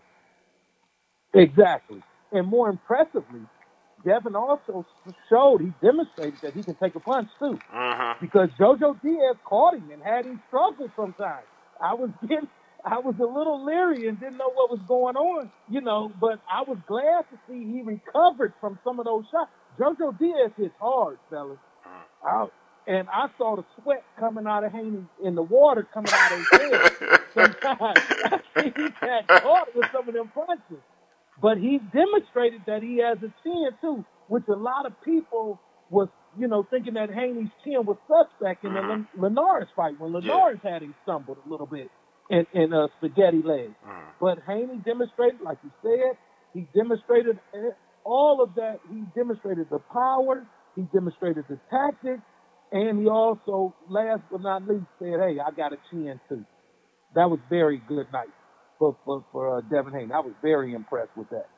Exactly. And more impressively, Devin also he demonstrated that he can take a punch, too. Because Jojo Diaz caught him and had him struggle sometimes. I was a little leery and didn't know what was going on, but I was glad to see he recovered from some of those shots. Jojo Diaz hits hard, fellas. And I saw the sweat coming out of Haney and the water coming out of his head. Sometimes I think he got caught with some of them punches. But he demonstrated that he has a chin, too, which a lot of people was, thinking that Haney's chin was suspect in the Linares fight when Linares had him stumbled a little bit. and spaghetti legs. But Haney demonstrated, like you said, he demonstrated all of that. He demonstrated the power. He demonstrated the tactics. And he also, last but not least, said, hey, I got a chin too. That was very good night for Devin Haney. I was very impressed with that.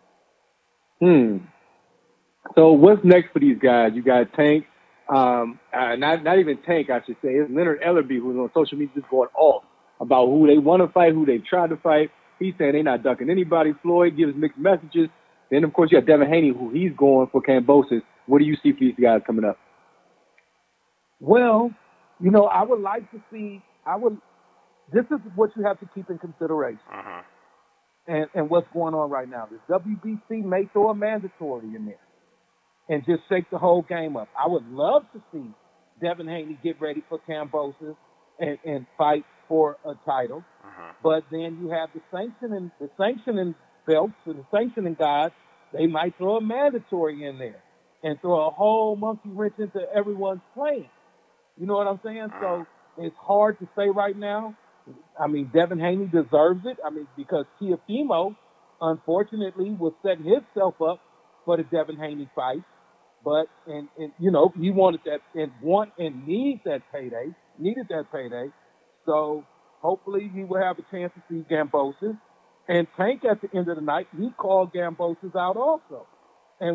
So what's next for these guys? You got Tank, not even Tank, I should say. It's Leonard Ellerby, who's on social media just going off about who they want to fight, who they tried to fight. He's saying they're not ducking anybody. Floyd gives mixed messages. Then, of course, you got Devin Haney, who he's going for Kambosos. What do you see for these guys coming up? Well, I would like to see this is what you have to keep in consideration. And what's going on right now. The WBC may throw a mandatory in there and just shake the whole game up. I would love to see Devin Haney get ready for Kambosos and fight for a title. But then you have the sanctioning belts and the sanctioning guys. They might throw a mandatory in there and throw a whole monkey wrench into everyone's plan. You know what I'm saying? So it's hard to say right now. I mean, Devin Haney deserves it. I mean, because Teofimo, unfortunately, was setting himself up for the Devin Haney fight. But, and he wanted that and needed that payday. So hopefully he will have a chance to see Kambosos. And Tank, at the end of the night, he called Kambosos out also. And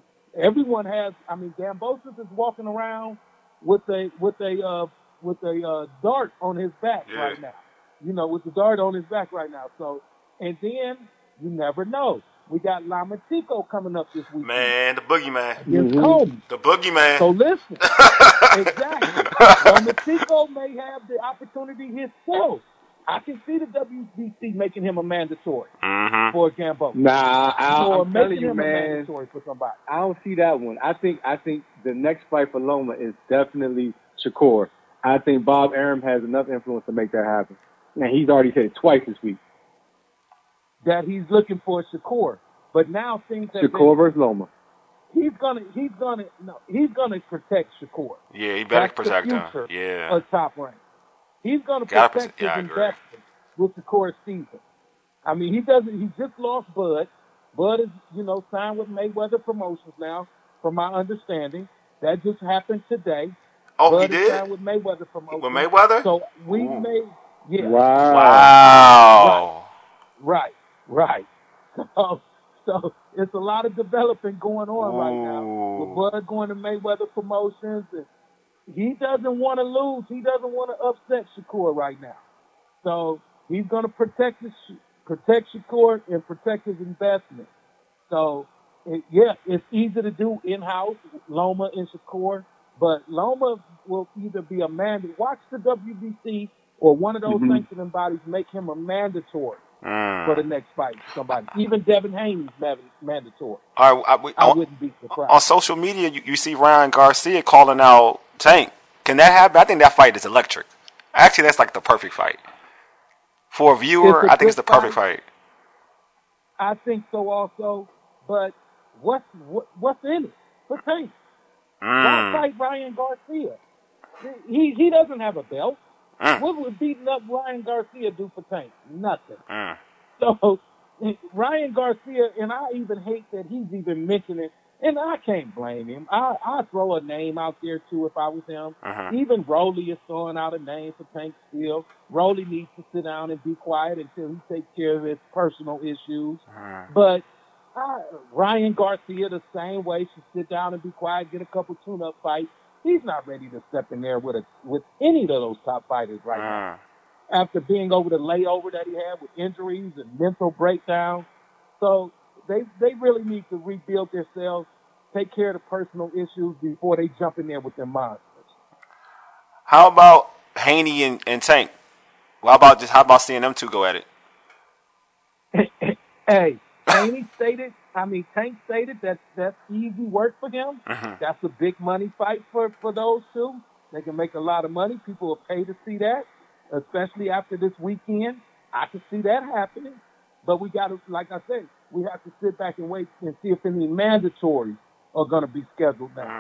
Kambosos is walking around with a dart on his back right now. With the dart on his back right now. So, and then you never know. We got Lomachenko coming up this week. Man, the boogeyman. The boogeyman. So listen, exactly. Lomachenko may have the opportunity himself. I can see the WBC making him a mandatory for Kambosos. Nah, I'm telling you, man. A mandatory for somebody. I don't see that one. I think the next fight for Loma is definitely Shakur. I think Bob Arum has enough influence to make that happen. And he's already said it twice this week. That he's looking for Shakur. But now things have Shakur versus Loma. He's gonna protect Shakur. Yeah, he better protect him. Yeah. A top rank. He's gonna protect his investment with Shakur Stevenson. I mean, he just lost Bud. Bud is, signed with Mayweather Promotions now, from my understanding. That just happened today. Oh, Bud he did? signed with Mayweather Promotions. With Mayweather? So we made, yeah. Wow. Right. So it's a lot of development going on right now. With Bud going to Mayweather Promotions, and he doesn't want to lose. He doesn't want to upset Shakur right now. So he's going to protect Shakur and protect his investment. So, it's easy to do in-house, Loma and Shakur, but Loma will either be a mandatory. Watch the WBC or one of those sanctioning bodies make him a mandatory for the next fight. Somebody, even Devin Haney's mandatory. All right, I wouldn't be surprised. On social media, you see Ryan Garcia calling out Tank. Can that happen? I think that fight is electric. Actually, that's like the perfect fight. For a viewer, I think it's the perfect fight. I think so also, but what's in it for Tank? Why fight Ryan Garcia? He doesn't have a belt. What would beating up Ryan Garcia do for Tank? Nothing. So Ryan Garcia, and I even hate that he's even mentioning, and I can't blame him. I throw a name out there too if I was him. Even Rolly is throwing out a name for Tank still. Rolly needs to sit down and be quiet until he takes care of his personal issues. But Ryan Garcia, the same way, should sit down and be quiet, get a couple tune-up fights. He's not ready to step in there with any of those top fighters right now. After being over the layover that he had with injuries and mental breakdown. So they really need to rebuild themselves, take care of the personal issues before they jump in there with their monsters. How about Haney and Tank? How about seeing them two go at it? Hey, Tank stated that's easy work for him. That's a big money fight for those two. They can make a lot of money. People will pay to see that, especially after this weekend. I can see that happening. But we got to, like I said, we have to sit back and wait and see if any mandatories are going to be scheduled now.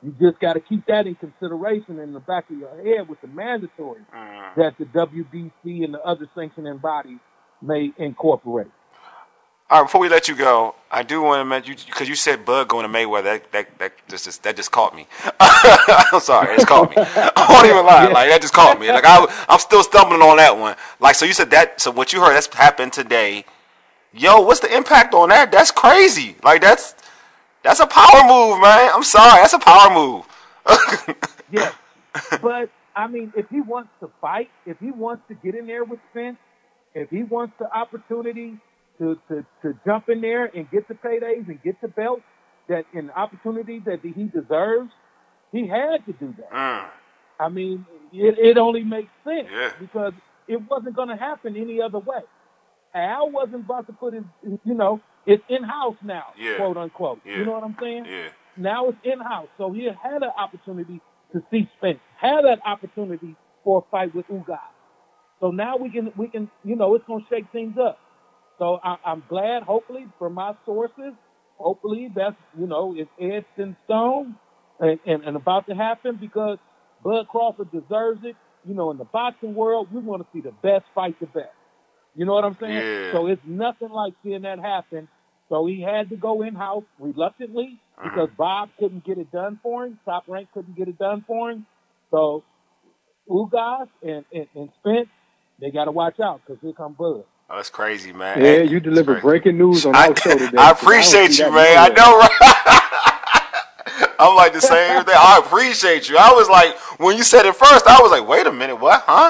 You just got to keep that in consideration in the back of your head with the mandatory that the WBC and the other sanctioning bodies may incorporate. All right, before we let you go, I do want to mention, because you said Bud going to Mayweather. That just caught me. I'm sorry, it just caught me. I won't even lie. Like, that just caught me. Like, I'm still stumbling on that one. Like, so you said that. So what you heard that's happened today. Yo, what's the impact on that? That's crazy. Like, that's a power move, man. I'm sorry, that's a power move. Yes, but I mean, if he wants to fight, if he wants to get in there with Spence, if he wants the opportunity to jump in there and get the paydays and get the belts that an opportunity that he deserves, he had to do that. I mean, it only makes sense because it wasn't going to happen any other way. Al wasn't about to put his, it's in-house now, quote unquote. You know what I'm saying? Yeah. Now it's in-house. So he had an opportunity to see Spence, had that opportunity for a fight with Ugas. So now we can, it's going to shake things up. So I'm glad, hopefully, from my sources, hopefully that's, it's etched in stone and about to happen because Bud Crawford deserves it. In the boxing world, we want to see the best fight the best. You know what I'm saying? Yeah. So it's nothing like seeing that happen. So he had to go in-house reluctantly because Bob couldn't get it done for him. Top Rank couldn't get it done for him. So Ugas and Spence, they got to watch out because here come Bud. Oh, that's crazy, man. Yeah, you delivered breaking news on our show today. I appreciate you, man. I know, right? I'm like the same thing. I appreciate you. I was like, when you said it first, I was like, wait a minute, what? Huh?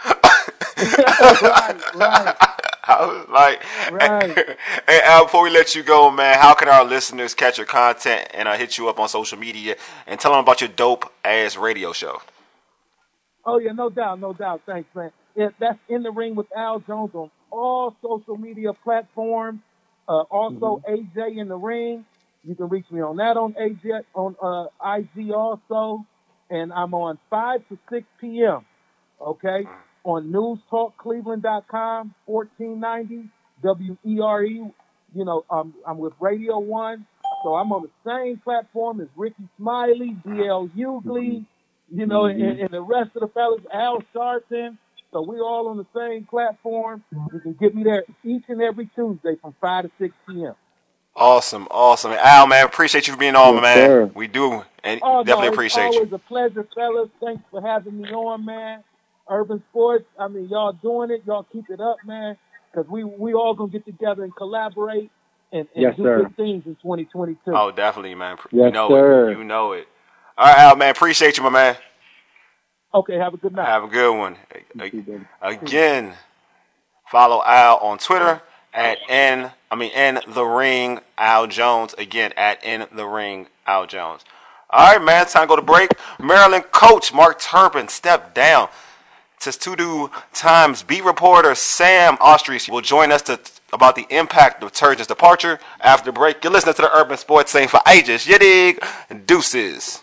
Right. I was like, right. Hey, Al, before we let you go, man, how can our listeners catch your content and hit you up on social media and tell them about your dope-ass radio show? Oh, yeah, no doubt. Thanks, man. That's In the Ring with Al Jones on all social media platforms. Also, AJ in the Ring. You can reach me on that on AJ, on IG also. And I'm on 5 to 6 p.m., okay, on newstalkcleveland.com, 1490 WERE. I'm with Radio 1. So I'm on the same platform as Ricky Smiley, DL Hughley, and the rest of the fellas, Al Sharpton. So we're all on the same platform. You can get me there each and every Tuesday from 5 to 6 p.m. Awesome. And Al, man, appreciate you for being on, man. Sir. We do, and definitely appreciate you. It's always a pleasure, fellas. Thanks for having me on, man. Urban Sports, I mean, y'all doing it. Y'all keep it up, man, because we all going to get together and collaborate and do good things in 2022. Oh, definitely, man. Yes, sir. You know it. All right, Al, man, appreciate you, my man. Okay, have a good night. Have a good one. Again, follow Al on Twitter at In the Ring Al Jones. Again, at In the Ring Al Jones. All right, man, time to go to break. Maryland coach Mark Turpin stepped down. Testudo Times beat reporter Sam Ostrich will join us about the impact of Turgeon's departure after the break. You're listening to the Urban Sports Scene for ages. You dig? Deuces.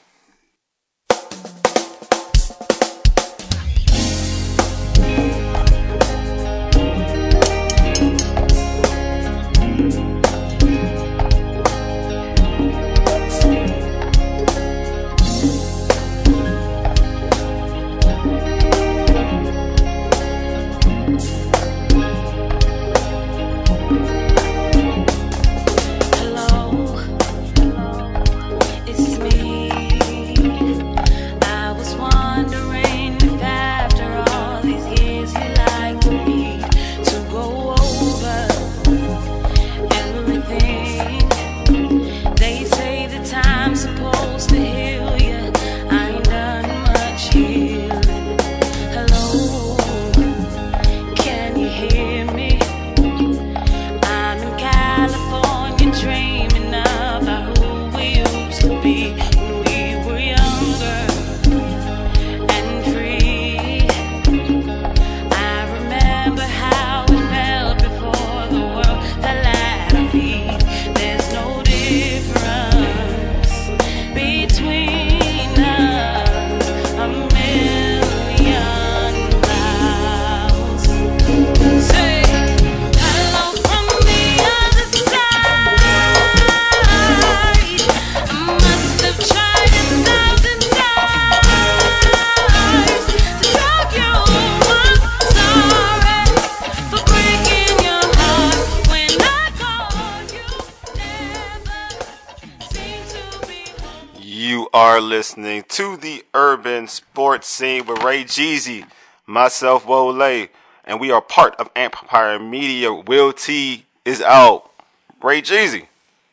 You are listening to the Urban Sports Scene with Ray Jeezy, myself, Wole, and we are part of Empire Media. Will T is out. Ray Jeezy.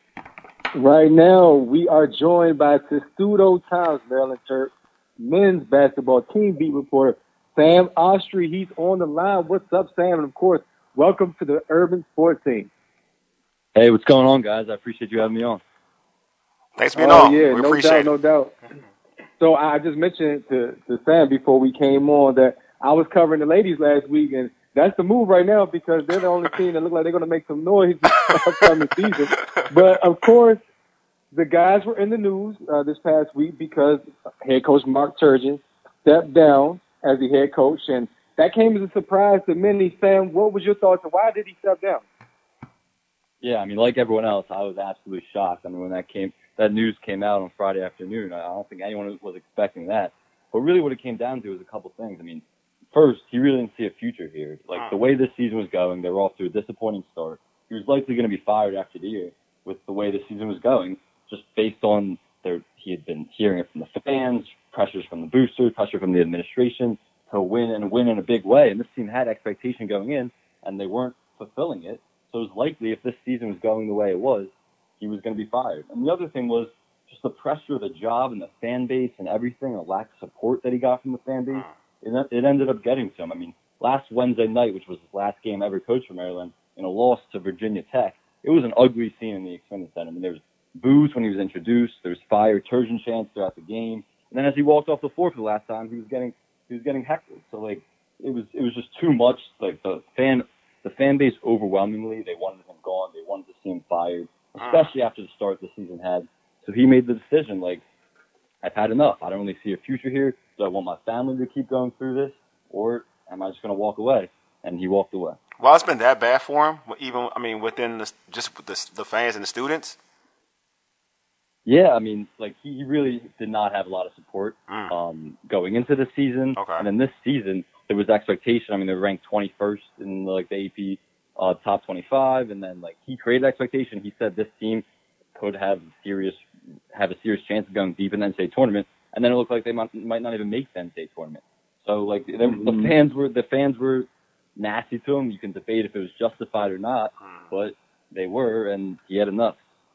Right now, we are joined by Testudo Times, Maryland Terps men's basketball team beat reporter Sam Ostry. He's on the line. What's up, Sam? And, of course, welcome to the Urban Sports Scene. Hey, what's going on, guys? I appreciate you having me on. Thanks for being on. Yeah, we appreciate it. No doubt. So I just mentioned to Sam before we came on that I was covering the ladies last week, and that's the move right now because they're the only team that look like they're going to make some noise this upcoming season. But, of course, the guys were in the news this past week because head coach Mark Turgeon stepped down as the head coach, and that came as a surprise to many. Sam, what was your thoughts, and why did he step down? Yeah, I mean, like everyone else, I was absolutely shocked. I mean, when that news came out on Friday afternoon, I don't think anyone was expecting that. But really what it came down to was a couple things. I mean, first, he really didn't see a future here. Like, the way this season was going, they were off to a disappointing start. He was likely going to be fired after the year with the way the season was going, just based on he had been hearing it from the fans, pressures from the boosters, pressure from the administration to win in a big way. And this team had expectation going in, and they weren't fulfilling it. So it was likely if this season was going the way it was, he was going to be fired. And the other thing was just the pressure of the job and the fan base and everything, the lack of support that he got from the fan base. It ended up getting to him. I mean, last Wednesday night, which was his last game ever coached for Maryland, in a loss to Virginia Tech, it was an ugly scene in the Xfinity Center. I mean, there was boos when he was introduced. There was fire, Turgeon chants throughout the game. And then as he walked off the floor for the last time, he was getting heckled. So, like, it was just too much. Like, the fan base overwhelmingly, they wanted him gone. They wanted to see him fired, especially after the start the season had. So he made the decision, like, I've had enough. I don't really see a future here. Do I want my family to keep going through this, or am I just going to walk away? And he walked away. Well, it's been that bad for him, even, I mean, within the fans and the students? Yeah, I mean, like, he really did not have a lot of support going into the season. Okay. And then this season, there was expectation. I mean, they were ranked 21st in, like, the AP top 25, and then, like, he created expectation. He said this team could have a serious chance of going deep in the NCAA tournament, and then it looked like they might not even make the NCAA tournament. So, like, the fans were nasty to him. You can debate if it was justified or not, but they were, and he had enough.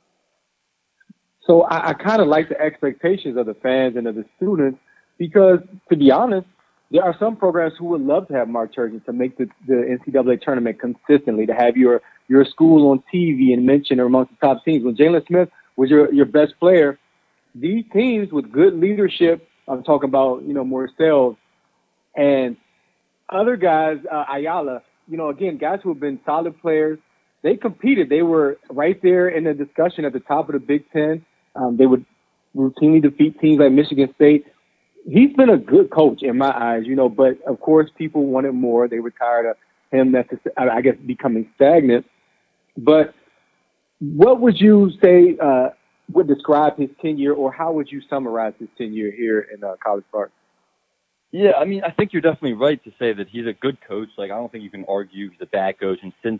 So I kind of like the expectations of the fans and of the students because, to be honest, there are some programs who would love to have Mark Turgeon to make the NCAA tournament consistently, to have your school on TV and mentioned amongst the top teams. When Jalen Smith was your best player, these teams with good leadership, I'm talking about, Morcell and other guys, Ayala, again, guys who have been solid players, they competed. They were right there in the discussion at the top of the Big Ten. They would routinely defeat teams like Michigan State. He's been a good coach in my eyes, but of course people wanted more. They were tired of him, I guess, becoming stagnant. But what would you say would describe his tenure, or how would you summarize his tenure here in College Park? Yeah, I mean, I think you're definitely right to say that he's a good coach. Like, I don't think you can argue he's a bad coach. And since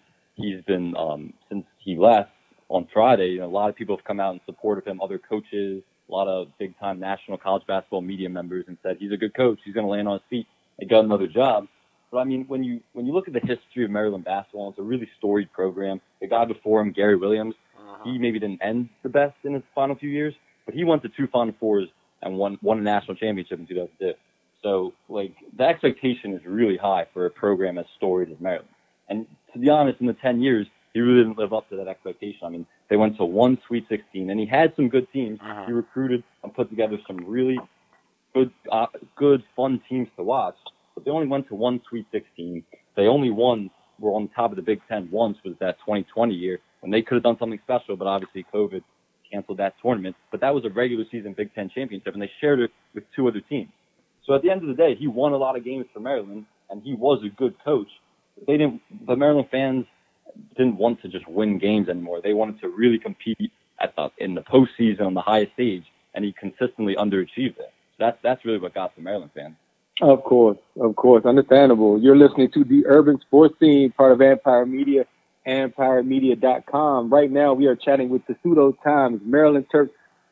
he left on Friday, a lot of people have come out in support of him, other coaches, a lot of big-time national college basketball media members, and said he's a good coach. He's going to land on his feet and get another job. But, I mean, when you look at the history of Maryland basketball, it's a really storied program. The guy before him, Gary Williams, he maybe didn't end the best in his final few years, but he went to 2 Final Fours and won a national championship in 2002. So, like, the expectation is really high for a program as storied as Maryland. And to be honest, in the 10 years, he really didn't live up to that expectation. I mean, they went to 1 Sweet 16, and he had some good teams. He recruited and put together some really good, fun teams to watch. But they only went to 1 Sweet 16. They only were on top of the Big Ten once, was that 2020 year, when they could have done something special, but obviously COVID canceled that tournament. But that was a regular season Big Ten championship, and they shared it with 2 other teams. So at the end of the day, he won a lot of games for Maryland, and he was a good coach. The Maryland fans didn't want to just win games anymore. They wanted to really compete in the postseason on the highest stage, and he consistently underachieved it. So that's really what got the Maryland fans. Of course, understandable. You're listening to the Urban Sports Scene, part of Empire Media, EmpireMedia.com. Right now, we are chatting with Testudo Times, Maryland Terps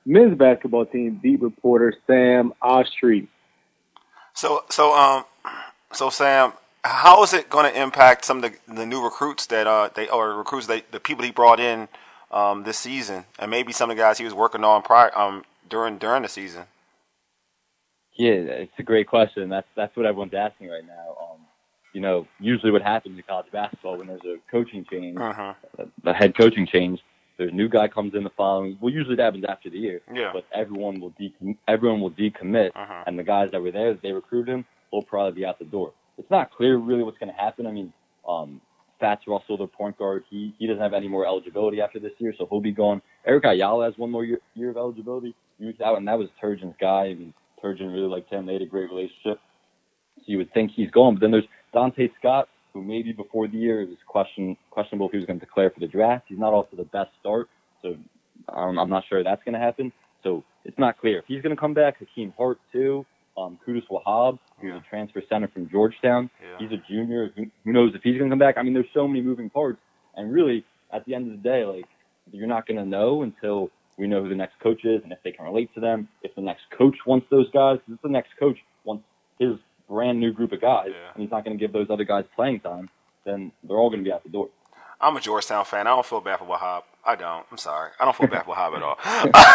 men's basketball team beat reporter Sam Ostreet. So Sam, how is it going to impact some of the new recruits that the people he brought in this season, and maybe some of the guys he was working on during the season? Yeah, it's a great question. That's what everyone's asking right now. Usually what happens in college basketball when there's a coaching change, the head coaching change, there's a new guy comes in the following. Well, usually that happens after the year. Yeah. But everyone will decommit, and the guys that were there, they recruited him, will probably be out the door. It's not clear really what's going to happen. I mean, Fats Russell, the point guard, he doesn't have any more eligibility after this year, so he'll be gone. Eric Ayala has one more year of eligibility. He was out, and that was Turgeon's guy. I mean, Turgeon really liked him. They had a great relationship. So you would think he's gone. But then there's Dante Scott, who maybe before the year it was questionable if he was going to declare for the draft. He's not off to the best start, so I'm not sure that's going to happen. So it's not clear. If he's going to come back, Hakeem Hart too. Qudus Wahab, who's a transfer center from Georgetown. Yeah. He's a junior. Who knows if he's going to come back? I mean, there's so many moving parts. And really, at the end of the day, like, you're not going to know until we know who the next coach is and if they can relate to them. If the next coach wants those guys, if the next coach wants his brand new group of guys, and he's not going to give those other guys playing time, then they're all going to be out the door. I'm a Georgetown fan. I don't feel bad for Wahab. I don't. I'm sorry. I don't feel bad for Wahab at all.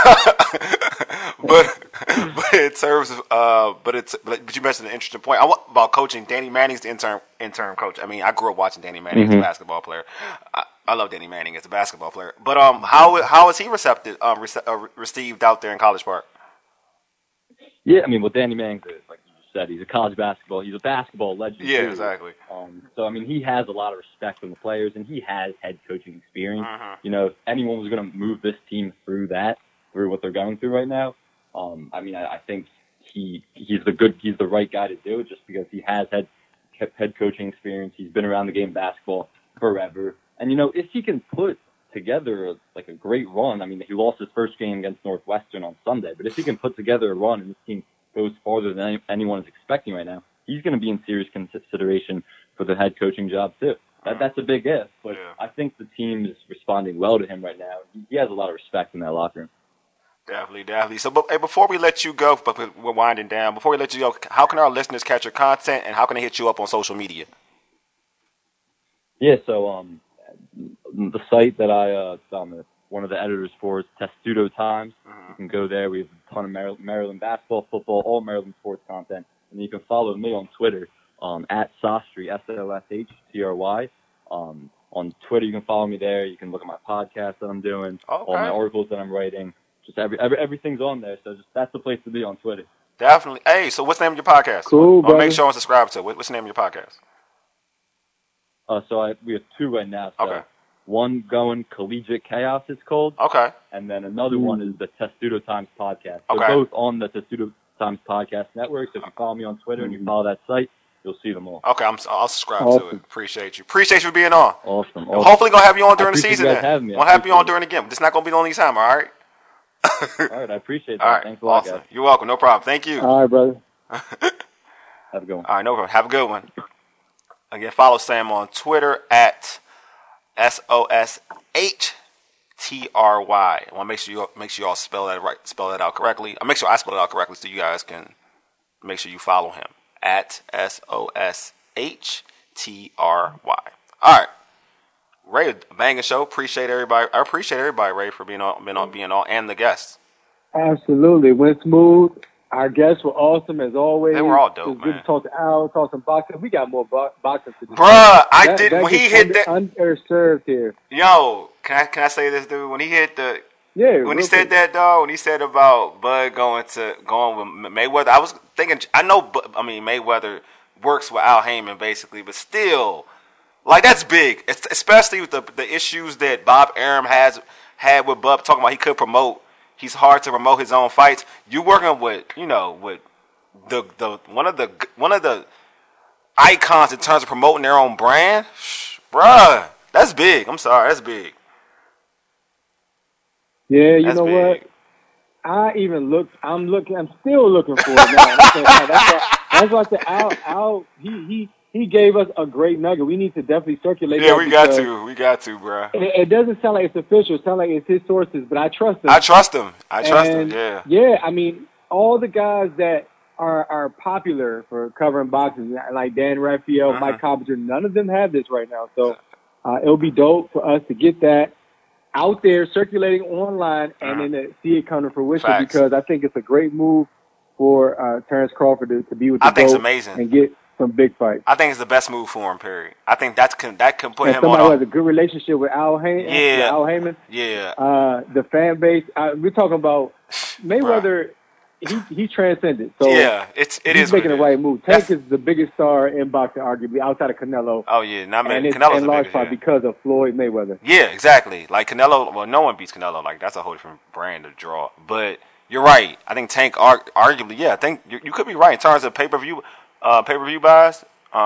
but in terms of, but you mentioned an interesting point about coaching. Danny Manning's the interim coach. I mean, I grew up watching Danny Manning as a basketball player. I love Danny Manning as a basketball player. But how is he received out there in College Park? Yeah, I mean, what Danny Manning is, like you just said, he's a basketball legend. Yeah, too. Exactly. So, I mean, he has a lot of respect from the players, and he has head coaching experience. You know, if anyone was going to move this team through what they're going through right now, I mean, I think he's the right guy to do it just because he has head coaching experience. He's been around the game of basketball forever. And, you know, if he can put together a great run, I mean, he lost his first game against Northwestern on Sunday, but if he can put together a run and this team goes farther than anyone is expecting right now, he's going to be in serious consideration for the head coaching job too. That's a big if, but I think the team is responding well to him right now. He has a lot of respect in that locker room. Definitely. So, before we let you go, but we're winding down. Before we let you go, how can our listeners catch your content, and how can they hit you up on social media? Yeah, so the site that I'm one of the editors for is Testudo Times. You can go there. We have a ton of Maryland basketball, football, all Maryland sports content. And you can follow me on Twitter at Sostry, SOSHTRY. On Twitter, you can follow me there. You can look at my podcast that I'm doing, all my articles that I'm writing. Just everything's on there. So that's the place to be on Twitter. Definitely. Hey, so what's the name of your podcast? Cool, I'll make sure I'm subscribed to it. What's the name of your podcast? We have two right now. So okay. One going, Collegiate Chaos, it's called. Okay. And then another one is the Testudo Times podcast. Okay. They're both on the Testudo Times podcast network. So if you follow me on Twitter and you follow that site, you'll see them all. Okay, I'll subscribe to it. Appreciate you for being on. Awesome. Hopefully gonna have you on during the season. We'll have you on during the game. It's not gonna be the only time. All right. All right, I appreciate that. All right, thanks a lot, guys. You're welcome. No problem. Thank you. All right, brother. Have a good one. All right, no problem. Have a good one. Again, follow Sam on Twitter at SOSHTRY. I want to make sure you all spell that out correctly. I'll make sure I spell it out correctly so you guys can make sure you follow him at SOSHTRY. All right. Ray, a banging show. Appreciate everybody. I appreciate everybody, Ray, for being on, and the guests. Absolutely. Went smooth. Our guests were awesome as always. They were all dope, It was good man. to talk to Al, talk some boxing. We got more boxing to do. Bruh, when he hit that. Underserved here. Yo, can I say this, dude? When he hit the. Yeah. When he said that, dog, when he said about Bud going with Mayweather, I was thinking, Mayweather works with Al Heyman basically, but still, like, that's big, especially with the issues that Bob Arum had with Bud, talking about he could promote. He's hard to promote his own fights. You working with, with the one of the icons in terms of promoting their own brand, bruh, that's big. I'm sorry, that's big. Yeah, you know what? I'm still looking for it now. That's why I said Al, he he gave us a great nugget. We need to definitely circulate. Yeah, that we got to, bro. It doesn't sound like it's official. It sounds like it's his sources, but I trust him. I trust him. Yeah. Yeah, I mean, all the guys that are popular for covering boxes, like Dan Raphael, Mike Coppinger, none of them have this right now. So it'll be dope for us to get that out there circulating online and then to see it come to fruition. Facts. Because I think it's a great move for Terrence Crawford to be with the I think it's GOAT amazing and get some big fights. I think it's the best move for him. Period. I think that can put and him somebody on. who has a good relationship with Al Heyman. Yeah. The fan base. We're talking about Mayweather. He transcended. So yeah, he's making the right move. Tank is the biggest star in boxing, arguably outside of Canelo. Oh yeah, Canelo's in large part because of Floyd Mayweather. Yeah, exactly. Like Canelo, well, no one beats Canelo. Like that's a whole different brand of draw. But you're right. I think Tank, arguably, yeah. I think you could be right in terms of pay-per-view buys.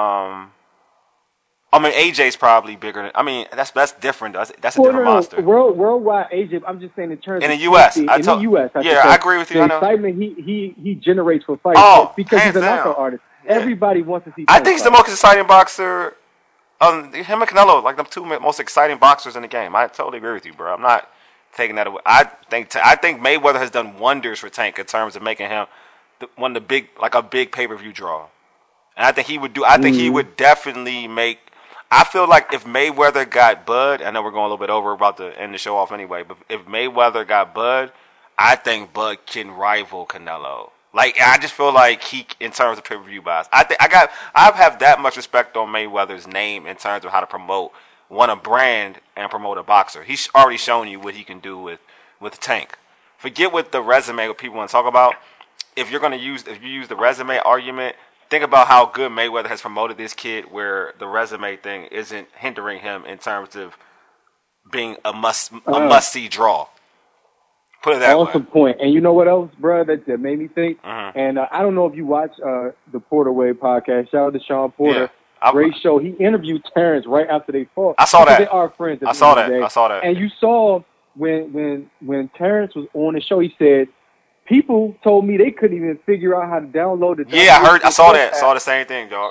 I mean, AJ's probably bigger. I mean, that's different. That's a different monster. Worldwide, AJ. I'm just saying in terms in of the U.S. In the U.S. I agree with you. The excitement he generates for fights because he's a knockout artist. Yeah. Everybody wants to see. I think he's the most exciting boxer. Him and Canelo, like the two most exciting boxers in the game. I totally agree with you, bro. I'm not taking that away. I think Mayweather has done wonders for Tank in terms of making him one of the big, like a big pay-per-view draw. And I think he would do. I think he would definitely make. I feel like if Mayweather got Bud, I know we're going a little bit over, about to end the show off anyway, but if Mayweather got Bud, I think Bud can rival Canelo. Like, I just feel like he, in terms of pay-per-view buys, I have that much respect on Mayweather's name in terms of how to promote a brand and promote a boxer. He's already shown you what he can do with Tank. Forget what the resume, what people want to talk about. If you use the resume argument, think about how good Mayweather has promoted this kid, where the resume thing isn't hindering him in terms of being a must-see draw. Put it that way. Awesome point. And you know what else, bro, that made me think? And I don't know if you watch the Porter Way podcast. Shout out to Sean Porter. Yeah, great show. He interviewed Terrence right after they fought. I saw that. They are friends. I saw that. And you saw when Terrence was on the show, he said, people told me they couldn't even figure out how to download it. Yeah, I saw that. Saw the same thing, dog.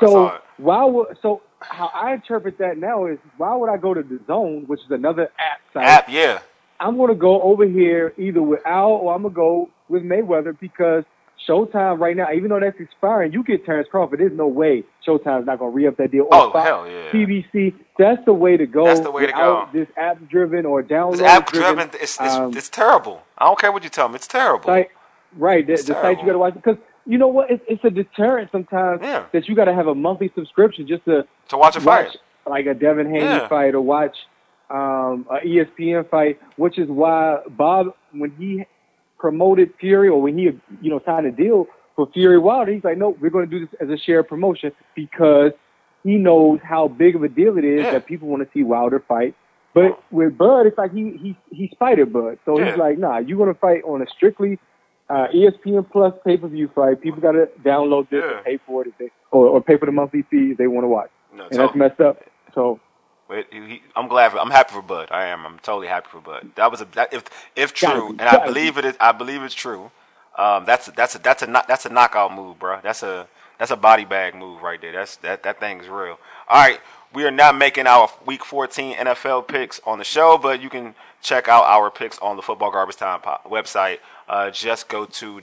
So how I interpret that now is, why would I go to DAZN, which is another app site? Yeah. I'm going to go over here either with Al or I'm going to go with Mayweather, because Showtime right now, even though that's expiring, you get Terrence Crawford. There's no way Showtime's not going to re-up that deal. Or hell yeah. PBC, that's the way to go. That's the way to go. This app-driven or download-driven. This app-driven, it's terrible. I don't care what you tell me. It's terrible. Right, the site you got to watch, because you know what? It's a deterrent sometimes that you got to have a monthly subscription just to watch a fight, like a Devin Haney fight, or watch a ESPN fight. Which is why Bob, when he promoted Fury, or when he signed a deal for Fury Wilder, he's like, no, we're going to do this as a shared promotion, because he knows how big of a deal it is that people want to see Wilder fight. But with Bud, it's like he spited Bud, so he's like, nah, you're going to fight on a strictly ESPN Plus pay-per-view fight. People got to download this and pay for it or pay for the monthly fee if they want to watch. No, and that's messed up. So, I'm glad. I'm happy for Bud. I am. I'm totally happy for Bud. That was if true, and I believe it is. I believe it's true. That's a knockout move, bro. That's a body bag move right there. That thing is real. All right. We are not making our Week 14 NFL picks on the show, but you can check out our picks on the Football Garbage Time website. Just go to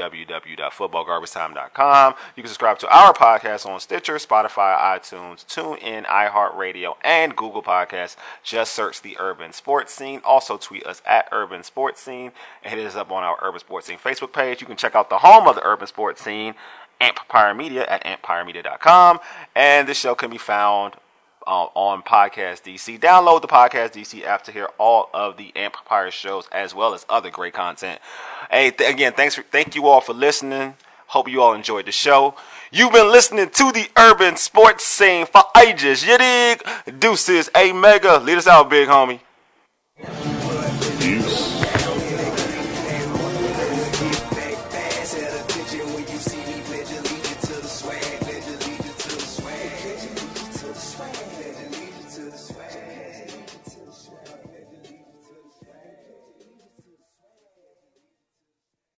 www.footballgarbagetime.com. You can subscribe to our podcast on Stitcher, Spotify, iTunes, TuneIn, iHeartRadio, and Google Podcasts. Just search the Urban Sports Scene. Also tweet us at Urban Sports Scene and hit us up on our Urban Sports Scene Facebook page. You can check out the home of the Urban Sports Scene, Empire Media, at emppiremedia.com. And this show can be found on Podcast DC. Download the Podcast DC app to hear all of the Empire shows as well as other great content. Hey, again, thank you all for listening. Hope you all enjoyed the show. You've been listening to the Urban Sports Scene for ages. You dig? Deuces. Hey, Mega, lead us out, big homie.